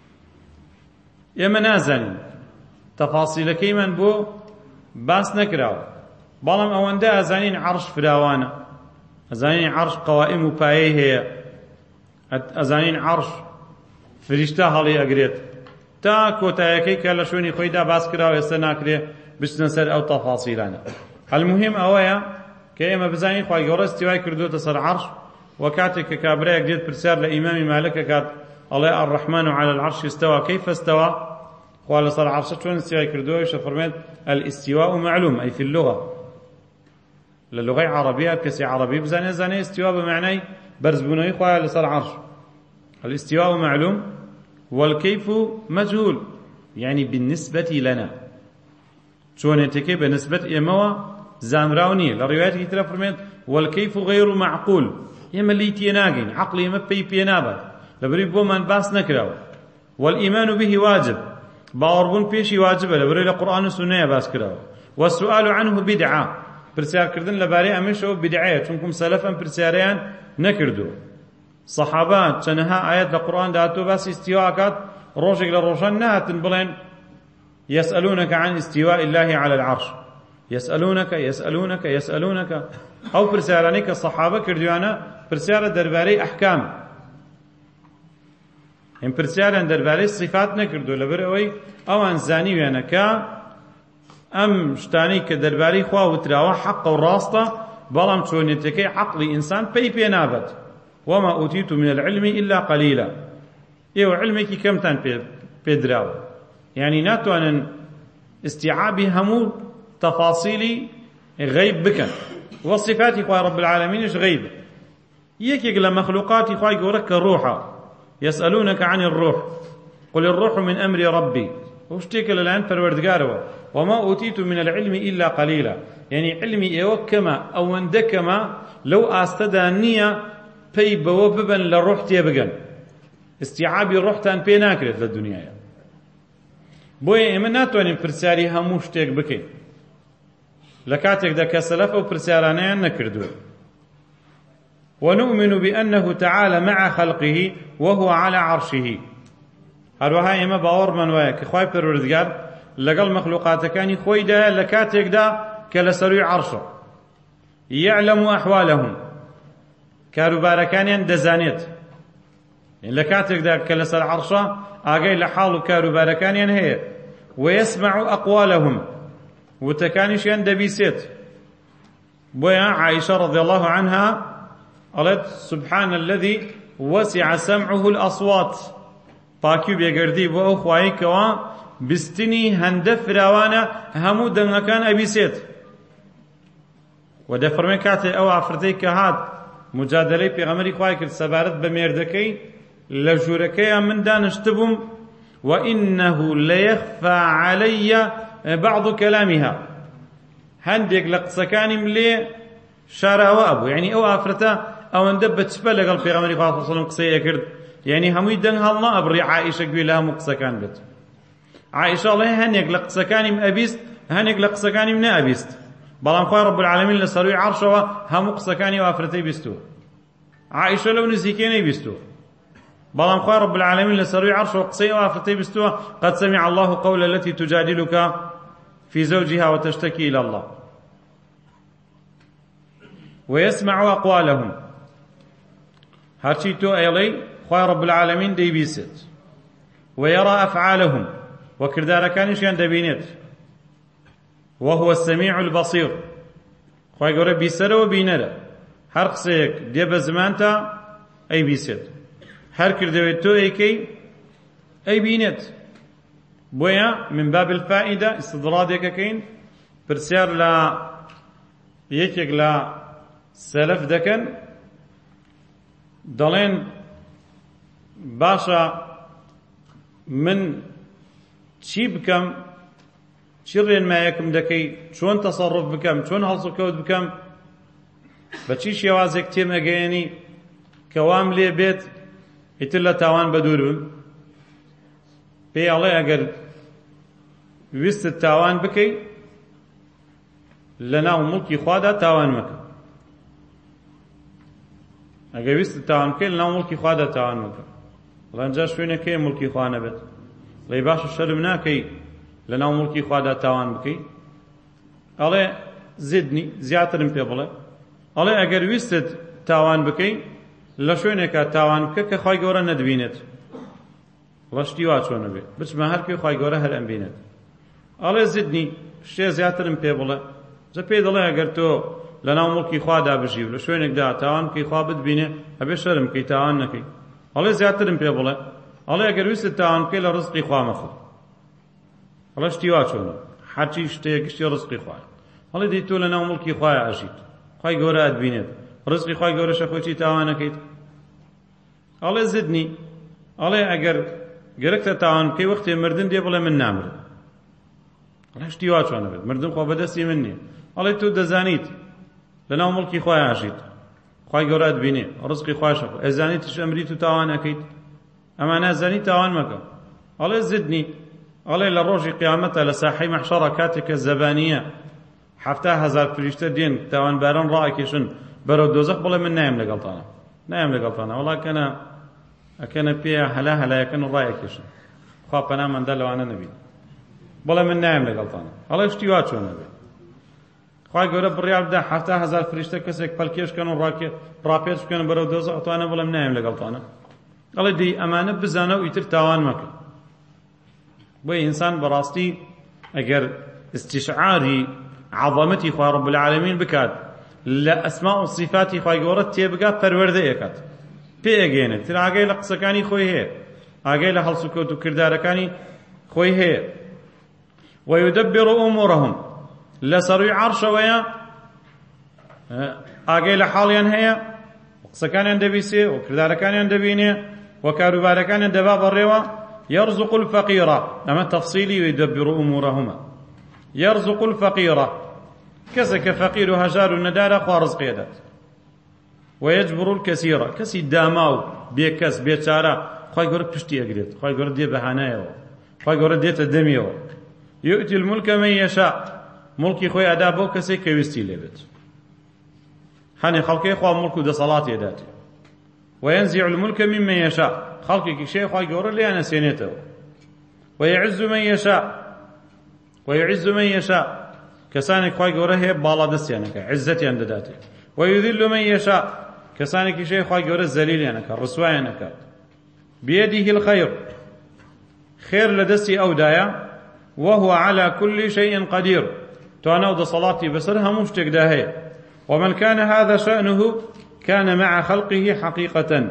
ئێمە نازانین، تەفاسیلەکەی من بۆ باس نەکراوە، بەڵام ئەوەندە ئەزانین عەرش فراوانە، ئەزانین عەرش قەوائم و پایەی هەیە، ئەزانین عەرش فریشتە هەڵی ئەگرێت، تا کۆتایەکەی کە لە شوێنی خۆیدا باس کراوە ئێستا ناکرێ بچنە سەر ئەو تەفاسیلانە. المهم ئەوەیە کە ئێمە بزانین خوای گەورە استیوای کردوتە سەر عەرش، و کاتێک کە کابرایەک دێت پرسیار لە ئیمامی مالکە کات ئەڵێ الرحمن على العرش استوى كيف استوى، خوا لەسەر عەرش چۆن استیوای کردووە؟ فەرمێت الاستواء معلوم أي في اللغة. للغة عربية كسي عربي بزاني زاني استواء بمعنى برزبوني خواه لسر عرش. الاستواء معلوم والكيف مجهول، يعني بالنسبة لنا شون يتكي بالنسبة إموا زانراوني. للروايات كتير فرميت والكيف غير معقول، يما اللي تيناقين عقلي يما بي نابت لبريب بومن باس نكراو. والإيمان به واجب، باوربون بيشي واجبه لبري القرآن والسنة باس كراو. والسؤال عنه بدعة، برسيار كردن لباري أمشو بدعية، چونكم سلفا برسياريان نكردو. صحابات چنها آيات القرآن داتو بس استواءات روشك لروشان نهاتن بلين يسألونك عن استواء الله على العرش، يسألونك أو برسيارانيك الصحابة كردوانا برسيارة درباري أحكام، هم برسياران درباري صفات نكردو لبرئوي أوان زاني وينكا أم شتاني كدرباري خوا وتراوى حق وراسطة بلام چونيتكي عقلي إنسان بي نابت. وما أوتيت من العلم إلا قليلا، إيو علمك كم تان بيدراو، يعني ناتو أن استيعابي همو تفاصيلي غيب بكن، وصفات إخوة رب العالمين إيش غيب. يكيك لمخلوقات إخوة يقولك الروح، يسألونك عن الروح قل الروح من أمر ربي، واشتيك للآن فالوردقاروا. وما أوتيت من العلم إلا قليلا، يعني علمي إيوكما أو اندكما لو أستدانية بي بوببا للروح تيبقن، استيعابي الروح تان بي ناكرت للدنيا. بوي إمناتو أن برسالي هموش تيك بكي لكاتك دا كسلف أو برسالانيان نكردو. ونؤمن بأنه تعالى مع خلقه وهو على عرشه. هروها إما باور من وياك خواي پروردگار لقل مخلوقاتكاني خوي دا لكاتك دا كالسروي عرشه، يعلم أحوالهم كاروباركانيان دزانيت، يعني لكاتك دا كالسر عرشه آقاي لحال كاروباركانيان هي، ويسمع أقوالهم وتكانيشيان دبيسيت. بويا عائشة رضي الله عنها قالت سبحان الذي وسع سمعه الأصوات، باكيو بيقردي بو أخوائي كوا بستني هندف راوانا همو دنگكان أبيسيت. ودفرمي كاتي أو عفرتي كهات مجادلي بيغمري خواهي كرد سبارت بميردكي لجوركي من دانشتبهم وإنه ليخفى علي بعض كلامها هندێک لە قسەکانیم لێ شاراوە ئەبوو یعنی ئەو ئافرەتە ئەوەندە بەچپە لەگەڵ پێغەمبەری خوا صلی الله علیه و سلم قسەی ئەکرد یعنی هەمووی دەنگ هەڵ نەئەبڕی عائیشە گوێ لە هەموو قسەکان بێت عائیشە ئەڵێ هەندێک لە قسەکانیم ئەبیست هەندێک لە قسەکانیم نەئەبیست بەڵام خوای رب العالمین لە سەروی عەرشەوە هەموو قسەکانی ئەو ئافرەتەی بیستووە عائیشە لەو نزیکەی نەیبیستووە بەڵام خوای رب العالمین لە سەروی عەرشەوە قسەی ئەو ئافرەتەی بیستووە قد سمع الله قول التي تجادلك في زوجها وتشتكي إلى الله ويسمع أقوالهم هرچی تۆ ئەڵێی خوای رب العالمین دەیبیست ويرى أفعالهم وكردارەکانیشیان دەبینێت وهو السميع البصير خوای گەورە بیسەرەوە بینەرە هەر قسەیەک دێ بە زمانتە ئەیبیسێت هەر کردەوێت تۆ ئەیکەی ئەیبینێت بۆیە من باب الفائدة استدرادێکەکەین پرسیار لە یەکێک لە سەلەف دەکەن دەڵێن باشە من چی بکەم چی ڕێنمایەکم دەکەی چۆن تەسەڕف بکەم چۆن هەڵسوکەوت بکەم بە چی شێوازێک تێم ئەگەیەنی کەوام لێ بێت ئیتر لە تاوان بەدوور بم پێی ئەڵێ ئەگەر ویستت تاوان بکەی لە ناو موڵکی خوادا تاوان مەکە ئەگەر ویستت تاوان بکەی لە ناو موڵکی خوادا تاوان مەکە بەڵام ئەنجا شوێنەکەیە موڵکی خوا نەبێت لەی باشە شەرم ناکەی لە ناو موڵکی خوادا تاوان بکەی ئەڵێ زیدنی زیاترم پێ بڵێ ئەڵێ ئەگەر ویستت تاوان بکەی لە شوێنێکە تاوان بکە کە خوای گەورە نەدبینێت ڕشتی وا چۆنە بێت بچمە هەر کوێ خوای گەورە هەر ئەمبینێت ئەڵێ زیدنی شتێ زیاترم پێ بڵێ جە پێی دەڵێ ئەگەر تۆ لە ناو موڵکی خوادا بژی و لە شوێنێکدا تاوان بکەی خوا بتبینێ هەبێ شەرم بکەی تاوان نەکەی ئەڵێ زیاترم پێ بڵێ ئەڵێ ئەگەر ویستت تاوان بکەی لە ڕزقی خوا مەخۆ ئەڵێ شتی وا چۆنە هەرچی شتێک شتی ڕزقی خوایە ئەڵێ دەی تۆ لە ناو موڵکی خوایە ئەژیت خوای گەورە ئەتبینێت ڕزقی خوای گەورەشە خۆی تاوان نەکەیت ئەڵێ زیدنی ئەڵێ ئەگەر گەرەکتە تاوان بکەی وەختێ مردن دێ بڵێ من نامرم ئەڵێ شتی وا چۆنە بێت مردن خۆ بەدەستی من نییە ئەڵێ تۆ دەزانیت لە ناو موڵکی خوایە ئاژیت خوای گەورە ئەتبینێ ڕزقی خواشە ئەزانیتش ئەمریت و تاوان ئەکەیت ئەما نازانی تاوان مەکە ئەڵێ زیدنی ئەڵێ لە ڕۆژی قیامەتە لە ساحەی مەحشەرە کاتێکە زەبانیە 7,000 فریشتە دێن تاوانباران ڕائەکێشن بەرەو دۆزەخ بڵێ من نایم لەگەڵتانە نایم لەگەڵتانە وەڵا ئەکەنە پێ هەلا هەلایەکەن و ڕایەکێشن خوا پەنامەندە لەوانە نەبین بڵێ من نایم لەگەڵتانە ئەڵێ شتی وا چۆنە بێت خوای گەورە بڕیار بدە 7,000 فریشتە کەسێک پەلکێشکەن و ڕاپێچ بکەن بەرەو دۆزەخ ئەتوانە بڵێم نایم لەگەڵتانە ئەڵێ دەی ئەمانە بزانە و ئیتر تاوان مەکە بۆیە ئینسان بەڕاستی ئەگەر استیشعاری عەظەمەتی خوا رب العالمین بکات لە ئەسما و صیفاتی خوای گەورە تێبگات پەروەردە ئەکات پێ ئەگەێنێت تر ئاگای لە قسەکانی خۆی هەیە ئاگای لە هەڵسوکەوت و کردارەکانی خۆی هەیە ويدبر أمورهم لسروي عرشويا ئاگای لە حاڵیان هەیە قسەکانیان دەبیسێ و کردارەکانیان دەبینێ و کاروبارەکانیان دەبا بەڕێوە يرزق الفقير أما تفصيلي ويدبر أمورهما يرزق الفقير كسك فقير هجار الندارة خوارزق يدات ويجبر الكثير كسي داماو بيكس بيتشارا خواهي قرد پشتی اگريت خواهي قرد دي بهانايو خواهي قرد ديت دميو يؤتي الملك من يشاء ملكي خوي أدا بو كسي كويستي لبت هاني خلقي خواه ملكو دا صلاة يدات وينزع الملك ممن يشاء خلقي كشي خواهي قرد لي أنا سينيته ويعز من يشاء ويعز من يشاء كسانك خواهي قرد هي بالا دستيانك عزتي عند داتي ويذل من يشاء كسانك شيء خواهي قرد زليليانك رسوانك بيده الخير خير لدستي أو دايا وهو على كل شيء قدير توانا ودا صلاتي بسرها مشتك داهي ومن كان هذا شأنه كان مع خلقه حقيقة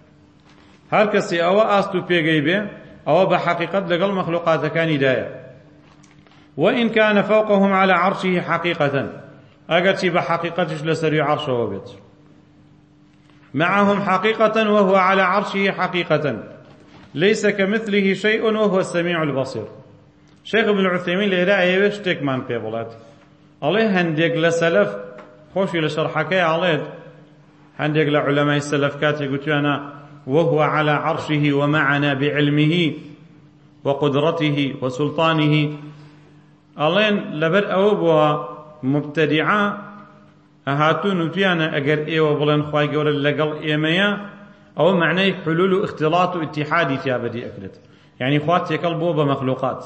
هركسي أو آستو بيغيبه أو بحقيقة لقل مخلوقات كان دايا وإن كان فوقهم على عرشه حقيقة أقرتي بحقيقتش لسري عرشه وبيت معهم حقيقة وهو على عرشه حقيقة ليس كمثله شيء وهو السميع البصير. شيخ ابن العثيمين لێرە ئەوێ شتێکمان پێ بڵێت، ئەڵێ هەندێک لە سەلەف خۆشی لە شەرحەکەی ئەڵێت هەندێک لە عولەمای سەلەف کاتێک گوتویانە وهو على عرشه ومعنا بعلمه وقدرته وسلطانه، ئەڵێن لەبەر ئەوە بووە مبتەدیعە هاتوون وتویانە ئەگەر ئێوە بڵێن خوای گەورە لەگەڵ ئێمەیە ئەوە معنای حلول و اختلاط و اتحادی تیا بەدی ئەکرێت، یعنی خوا تێکەڵ بۆ بە مەخلوقات،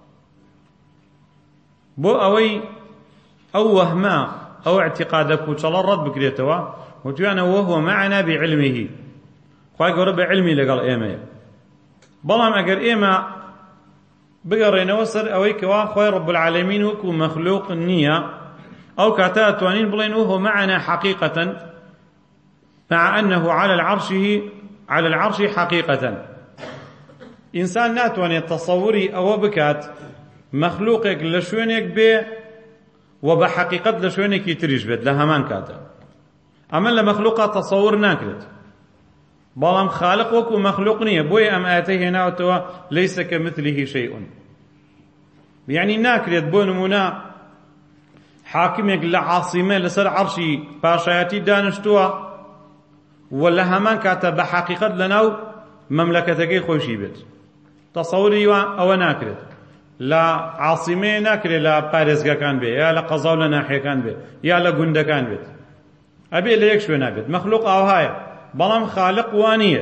بۆ ئەوەی ئەو وەهمە ئەو اعتقادە پوچەڵە ڕەت بکرێتەوە وتویانە وهو معنا بعلمه، خوای گەورە بە علمی لەگەڵ ئێمەیە. بەڵام ئەگەر ئێمە بگەڕێنەوە سەر ئەوەی کەوا خوای رب العالمین وەکو مەخلوق نییە، ئەو کاتە ئەتوانین بڵێن وهو معنا حقيقة مع أنه على العرش حقيقة. ئینسان ناتوانێت تەسەووری ئەوە بکات مەخلوقێک لە شوێنێک بێ و بە حەقیقەت لە شوێنێکی تریش بێت لە هەمان کاتە، ئەمە لە مەخلوقا تەسەوور ناکرێت. بەڵام خالق وەکو مەخلوق نییە، بۆیە ئەم ئاەتەی هێناوەتەوە لەیسە کەمثله شەیء، یعنی ناکرێت بۆ نمونە حاکمێک لە عاصیمە لەسەر عەرشی پاشایەتی دانیشتووە و لە هەمان کاتە بە حەقیقەت لەناو مەملەکەتەکەی خۆشی بێت، تەسەووری ئەوە ناکرێت. لە عاصیمەیە ناکرێت لە پارێزگەکان بێ یا لە قەزا و لە ناحیەکان بێت یا لە گوندەکان بێت، ئەبێ لە یەک شوێنە بێت. مەخلوق ئاوهایە، بەڵام خالق وانییە.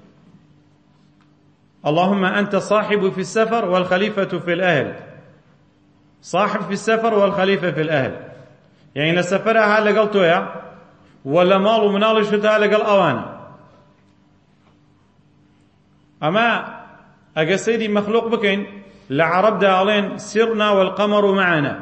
اللهم أنت صاحب في السفر والخليفة في الأهل، صاحب في السفر والخليفة في الأهل، يعني لسفرها لقل تويا ولا مال ومنال شتها لقل أوانا. أما أجا سيدي مخلوق بكين لعرب دالين سرنا والقمر معنا،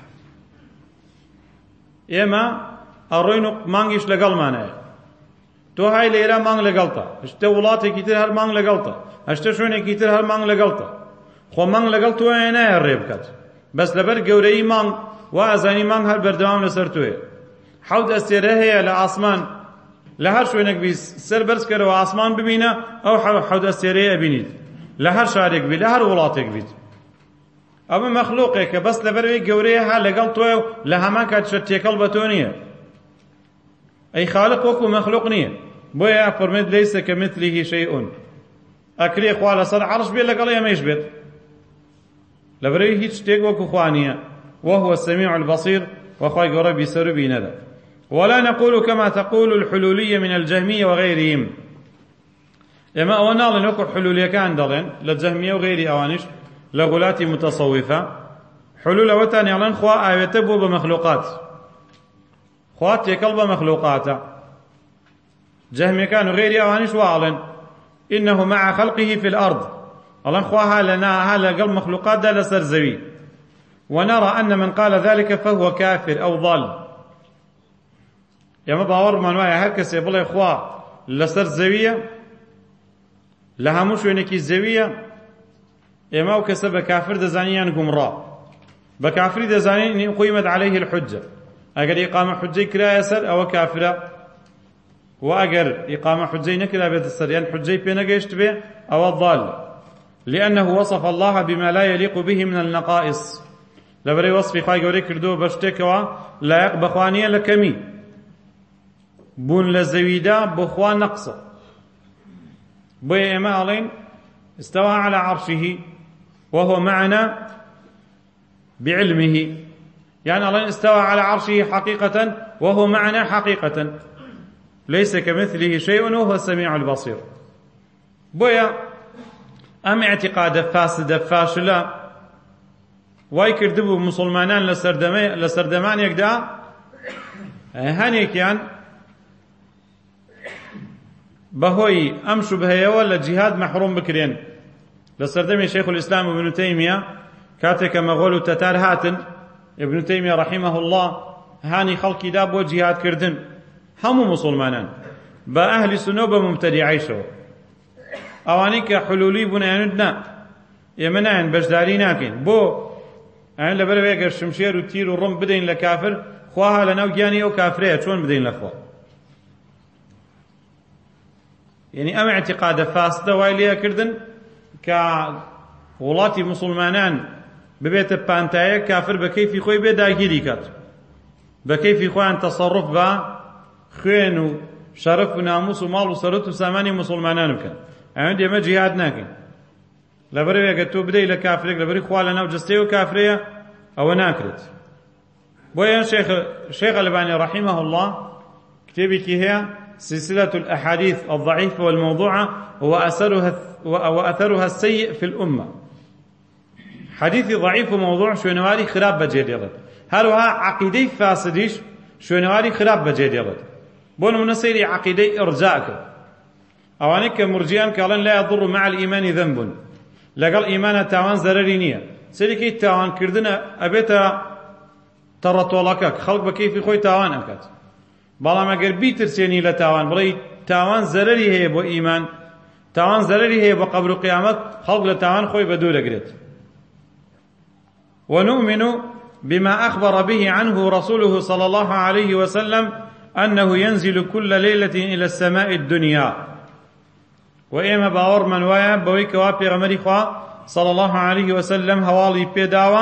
إما الرينو مانجيش لقل مانا تو هاي ليرا مانگ لقلتا، اشتا ولاتي كتير هر مانگ لقلتا، اشتا شوني كتير هر مانگ لقلتا، خو مانگ لقلتو اينا الريب كات، بس لبر قوري مانگ وازاني مانگ هر بردوام لسرتوه. حود استيره هي لعاصمان لهر شوينك بيس سر برس كرو عاصمان ببينا او حود استيره ببينيد لهر شارك بي لهر ولاتك بيت. اما مخلوقك بس لبر قوري ها لقلتو لهمان كات شتيكل بتونيه، أي خالق وكو مخلوق نية. بويا فرميد ليس كمثله شيء، أكري خوالة صد عرش بيه لقال يا ميش بيت لبري هيتش تيك وكو خوانية، وهو السميع البصير وخواي قربي سربي ندى. ولا نقول كما تقول الحلولية من الجهمية وغيرهم، إما أولا لنكو حلولية كان دلين للجهمية وغير أوانش لغلات متصوفة. حلول وتاني علن خوا آيوتبو بمخلوقات، خوات يكلب مخلوقاته. جهمي كانوا غير أوانش واعلن إنه مع خلقه في الأرض، الله خواها لنا هذا قلب مخلوقات دا لسر زوي، ونرى أن من قال ذلك فهو كافر أو ضال. يا ما باور من وايا هركس يبلا خوا لسر زوية لها مش وينكي الزوية إما وكسب كافر دزانيان قمراء بكافر دزانين قيمت عليه الحجة، أجر إقامة حجة كلا يسر أو كافرة، وأجر إقامة حجة نكلا بيت السريان حجة بينجشت به أو الضال، لأنه وصف الله بما لا يليق به من النقائص. لبري وصفي خواهي قولي كردو بشتكوا لا يقب خوانيا لكمي بون لزويدا بخوان نقصة. بي إما علين استوى على عرشه وهو معنا بعلمه، يعني الله استوى على عرشه حقيقة وهو معنا حقيقة، ليس كمثله شيء وهو السميع البصير. بويا أم اعتقاد فاسد فاشلة واي كردبو مسلمانان لسردمان يقدا هنيك يعني بهوي أم شبهية ولا جهاد محروم بكرين لسردمي شيخ الإسلام ابن تيمية كاتك مغول تتار هاتن ابن تيمية رحمه الله هاني خلقي داب وجهاد كردن همو مسلمانان با أهل سنة بمبتدعي شو اوانی که حلولی بونه یعنی یمنان بجداری ناکن بو یعنی لبر ویگر شمشیر و تیر و رم بدین لکافر خواها لناو گیانی او کافره چون بدین لخوا یعنی ام اعتقاد فاسده وای لیا کردن کە وڵاتی مسلمانان ببێتە پانتایە کافر بە کەیفی خۆی بێ داگیری کات، بە کەیفی خۆیان تەسەڕف بە خوێن و شەرەف و ناموس و ماڵ و سەرەت و سامانی مسلمانان بکەن. ئەوەن دێمە جیهاد ناکەین. لەبەرەوەیە تۆ بدەی لە کافرێک لەبەری خوا لەناو جستەیەوە کافرەیە ئەوە ناکرێت. بۆیە شێخ ئەلبانی رحمه الله کتێبێکی هەیە سلسلة الأحاديث الضعيفة والموضوعة وأثرها السيء في الأمة. حديث ضعيف وموضوع شوێنەواری خراپ بەجێ دێڵێت، هەروەها عەقیدەی فاسدیش شوێنەواری خراپ بەجێ دێڵێت. بۆ نمونە سەیری عەقیدەی ئیرجاء کرد، ئەوانەی کە مرجیان کەڵێن لا يضر مع الإيمان ذنب، لەگەڵ ئیمانە تاوان زەرەری نییە. سەرێکی تاوانکردنە ئەبێتە تەڕەتۆڵەکە، خەڵک بە کەیفی خۆی تاوان ئەکات. بەڵام ئەگەر بیترسێنی لە تاوان بڵێی تاوان زەرەری هەیە بۆ ئیمان، تاوان زەرەری هەیە بە قەبر و قیامەت، خەڵک لە تاوان خۆی بە دوور دەگرێت. ونؤمن بما أخبر به عنه رسوله صلى الله عليه وسلم أنه ينزل كل ليلة إلى السماء الدنيا. وإما باور من ويا بويك وابي غمري خوا صلى الله عليه وسلم هوالي بيداوا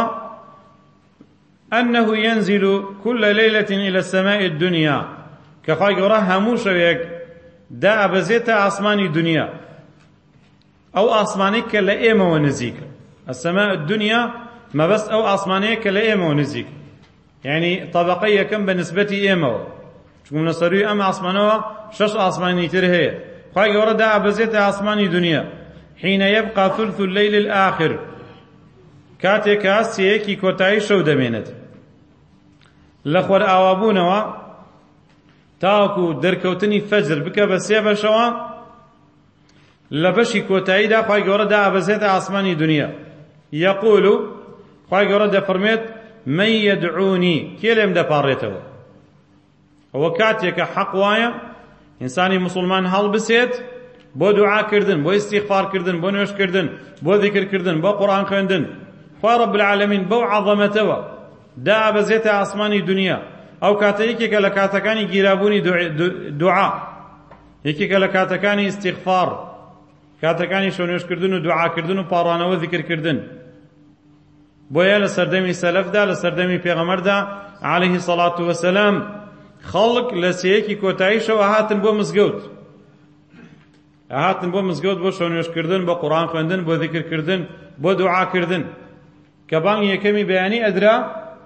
أنه ينزل كل ليلة إلى السماء الدنيا، كخواي قراه هموش ويك دا أبزيتا أسماني دنيا أو أسمانيك لإيما ونزيك. السماء الدنيا ما بس أو أسمانيك لإيما ونزيك، يعني طبقية كم بالنسبة إيما، شو نصري أما أسمانوا شش أسماني ترهي خواهي قراه دا أبزيتا أسماني دنيا حين يبقى ثلث الليل الآخر، كاتێک سێیەکی کۆتایی شەو دەمێنێت. لە خۆر ئاوابوونەوە تاوەکو دەرکەوتنی فەجر بکە بە سێ بەشەوە، لە بەشی کۆتاییدا خوای گەورە دائەبەزێتە ئاسمانی دنیا. یەقول، خوای گەورە دەفەرمێت من یەدعونی، کێ لێم دەپاڕێتەوە. ئەوە کاتێکە حەق وایە ئینسانی مسلمان هەڵبسێت بۆ دوعاکردن، بۆ ئیستیغفارکردن، بۆ نوێژکردن، بۆ ذیکرکردن، بۆ قورئان خوێندن. خوا رب العالمین بەو عەظەمەتەوە دائەبەزێتە ئاسمانی دنیا. ئەو کاتە یەکێکە لە کاتەکانی گیرابوونی دوعا، یەکێکە لە کاتەکانی ئیستیغفار، کاتەکانی شەونێژکردن و دوعاکردن و پاڕانەوە ذیکرکردن. بۆیە لە سەردەمی سەلەفدا، لە سەردەمی پێغەمبەردا عەلەیهی سەڵات وەسەلام خەڵک لە سێیەکی کۆتایی شەو هاتن بۆ مزگەوت، هاتن بۆ مزگەوت بۆ شەونێژکردن، بۆ قورئان خوێندن، بۆ ذیکرکردن، بۆ دوعاکردن. کە بانگ یەکەمی بەیانی ئەدرا،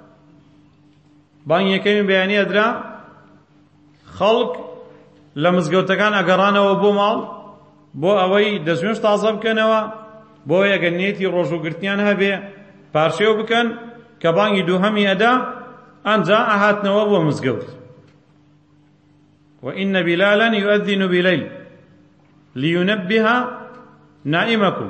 بانگ یەکەمی بەیانی ئەدرا، خەڵک لە مزگەوتەکان ئەگەڕانەوە بۆ ماڵ بۆ ئەوەی دەستنوێژ تازە بکەنەوە، بۆ ئەگەر نیەتی ڕۆژوگرتنیان هەبێ پارچێو بکەن. کە بانگی دووهەمی ئەدا ئەنجا ئەهاتنەوە بۆ مزگەوت. وإن بلالا يؤذن بليل لينبه نائمكم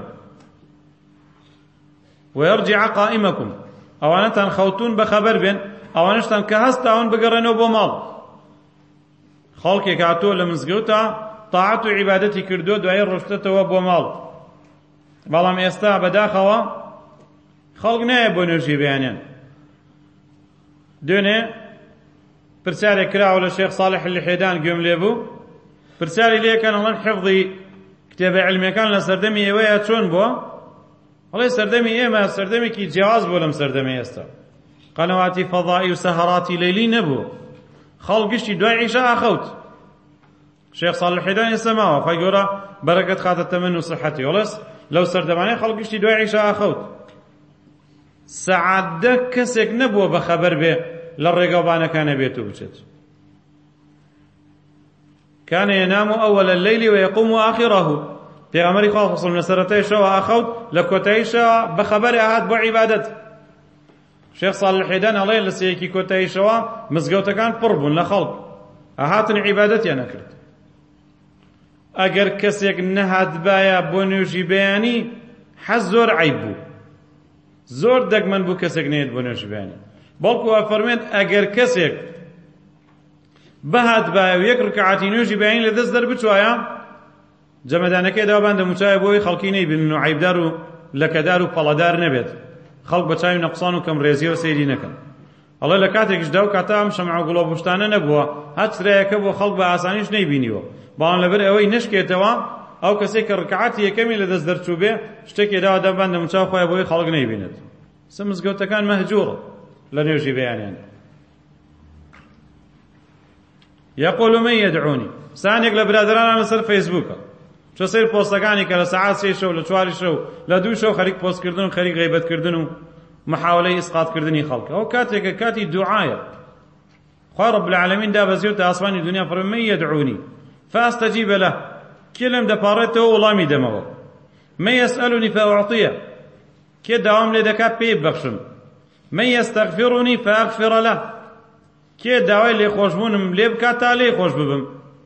ويرجع قائمكم. ئەوانەتان خەوتون بەخەبەر بێن، ئەوانشتان کە هەستاون بگەڕێنەوە بۆ ماڵ. خەڵکێک هاتووە لە مزگەوتە تاعەت و عیبادەتی کردووە، دوایی ڕۆشتێتەوە بۆ ماڵ. بەڵام ئێستا بەداخەوە خەڵک نایە بۆ نوێژی بەیانیان. دوێنێ پرسیارێک کراوە لە شێخ ساڵح الحێدان، گوێم لێ بوو، پرسیاری لێکەن ئەڵێن حفظی کتێبە عیلمیەکان لە سەردەمی ئێوەیە چۆن بووە؟ ئەڵێ سەردەمی ئێمە سەردەمێکی جیاواز بوو لەم سەردەمی ئێستا، قەنەواتی فەضائی و سەهەڕاتی لەیلی نەبوو، خەڵک گشتی دوای عیشا ئاخەوت. شێخ ساڵح الحێدان ئێستا ماوە، خوای گەورە بەرەکەت خاتە تەمەن و سەحەتی. ئەڵێس لەو سەردەمانەی خەڵک گشتی دوای عیشا ئاخەوت. سەعادە کەسێک نەبووە بەخەبەر بێ لە ڕێگەوبانەکانە بێت و بچێت. كان ينام أول الليل ويقوم آخره. پێغەمبەری خوا خۆسم لە سەرەتای شەوە ئاخەوت، لە کۆتایی شەوە بەخەبەری ئاهات بۆ عیبادەت. شێخ ساڵح الحێدان ئەڵێ لە سەیەکی کۆتایی شەوە مزگەوتەکان پڕ بوون لە خەڵک، ئاهاتن عیبادەتیان نەکرد. ئەگەر کەسێک نەهات بایە بۆ نوێژی بەیانی، حەز زۆر عیب بوو، زۆر دەگمەن بوو کەسێک نێت بۆ نوێژی بەیانی. بەڵکو ئەفەرمێت ئەگەر کەسێک بەهات بایە و یەک ڕکعاتی نوێژی بەیانی لە دەست دەربچوایە، جەمەدانەکەی داوابان دەموچایە بۆی خەڵکی نەیبینن و عیبدار و لەکەدار و پەڵەدار نەبێت، خەڵک بە چاوی نەقسان و کەم ڕێزیەوە سەیری نەکەن. ئەڵێ لە کاتێکیشدا و کاتە ئەم شەمع و گوڵەبوشتانە نەبووە، هەچ فرایەکە بۆ خەڵک بە ئاسانیش نەیبینیوە، بەڵام لەبەر ئەوەی نشکێتەوە ئەو کەسێک کە ڕکعاتی یەکەمی لە دەست دەرچوو بێ شتێکی داوا دەبەندە مچاو خۆی بۆی خەڵک نەیبینێت. مزگەوتەکان مەهجوورە لە نوێژی بەیانیان. يقول من يدعوني سانێک لە برادرانە لەسەر فەیسبووکە چۆ سەیر پۆستەکانی کە لە سەعات 3 شەو لە 4 شەو لە 2 شەو خەریک پۆستکردن و خەریک غیبەتکردن و محاولەی ئیسقاطکردنی خەڵک. ئەو کاتێکە کاتی دوعایە. خوا رب العالمین دابەزیوتە ئاسمانی دنیا فەرمووی من يدعوني فاستجیب له کێ لێم دەپاڕێتەوە وەڵامی دەمەوە. من يسألني فأعطيه کێ داوام لێ دەکات پێی ببەخشم. من يستغفرني فأغفر له کێ داوای لێخۆشبوونم لێ بکات تا لێ خۆش ببم.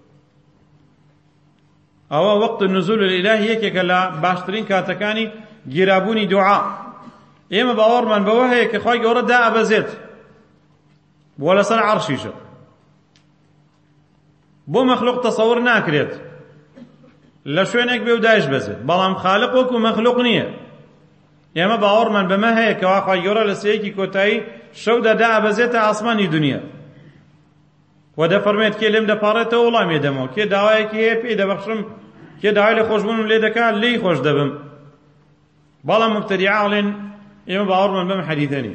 ئەوە وەقت النزول الإلهی یەکێکە لە باشترین کاتەکانی گیرابوونی دوعا. ئێمە باوەڕمان بەوە هەیە کە خوای گەورە دائەبەزێت بۆ لەسەر عەرشیشە. بۆ مەخلوق تەسەوور ناکرێت لە شوێنێک بێ و دایش بەزێت، بەڵام خالق وەکو مەخلوق نییە. ئێمە باوەڕمان بەمە هەیە کە خوای گەورە لە سەیەکی کۆتایی شەودا دائەبەزێتە ئاسمانی دنیا و دەفەرمێت کێ لێم دەپاڕێتەوە وەڵامی دەمەوە، کێ داوایەکی هەیە پێی دەبەخشم، کێ داوای لە خۆشبوونم لێ دەکات لێی خۆش دەبم. بەڵام مبتەدیعە ئەڵێن ئێمە باوەڕمان بەم حەدیثە نییە.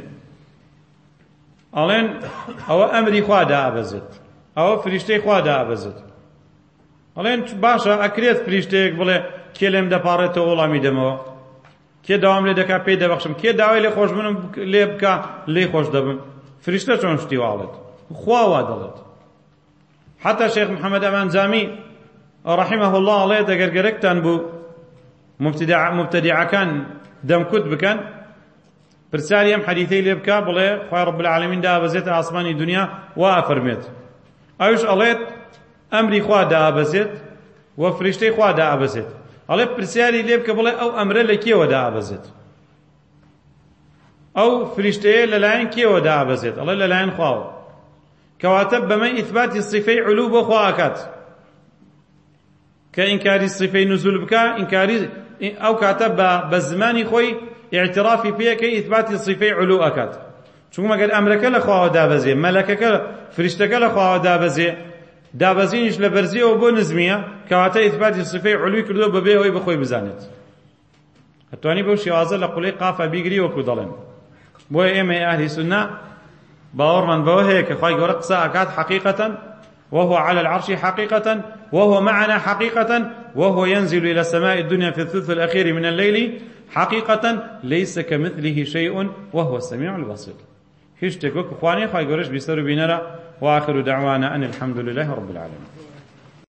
ئەڵێن ئەوە ئەمری خوا دائەبەزێت، ئەوە فریشتەی خوا دائەبەزێت. ئەڵێن باشە ئەکرێت فریشتەیەک بڵێ کێ لێم دەپاڕێتەوە وەڵامی دەمەوە، کێ داوام لێ دەکات پێی دەبەخشم، کێ داوای لێ خۆشبوونم لێ بکە لێی خۆش دەبم. فریشتە چۆن شتی واڵێت؟ خوا وا دەڵێت. حتى شيخ محمد أمان زامي رحمه الله الله يتقرقرك تنبو مبتدع كان دم كتب كان برسالي ام حديثي لبكا بلي خواه رب العالمين دا بزيت آسماني دنيا وافرميت اوش الله امري خواه دا بزيت وفرشتي خواه دا بزيت الله برسالي لبكا بلي او امره لكي ودا بزيت او فرشتي للاين كي ودا بزيت الله للاين خواه كواتب بما إثبات الصفي علو بخوا أكات كإنكار الصفي نزول بكا إنكاري أو كاتب بزماني خوي اعترافي فيها كإثبات الصفي علو أكات شو ما قال أمرك لخوا دابزي ملكك فرشتك لخوا دابزي دابزينش لبرزي وبو نزمية كواتب إثبات الصفي علو كردو ببيه وي بخوي بزانت التواني بوشي وازل لقولي قافة بيقري وكو ضلن بو إيمي أهل السنة باورمان بوهي كخواي قرق ساكات حقيقة وهو على العرش حقيقة وهو معنا حقيقة وهو ينزل إلى السماء الدنيا في الثلث الأخير من الليل حقيقة ليس كمثله شيء وهو السميع البصير. هشتكوك اخواني خواي قرش بيسر بينرا وآخر دعوانا أن الحمد لله رب العالمين.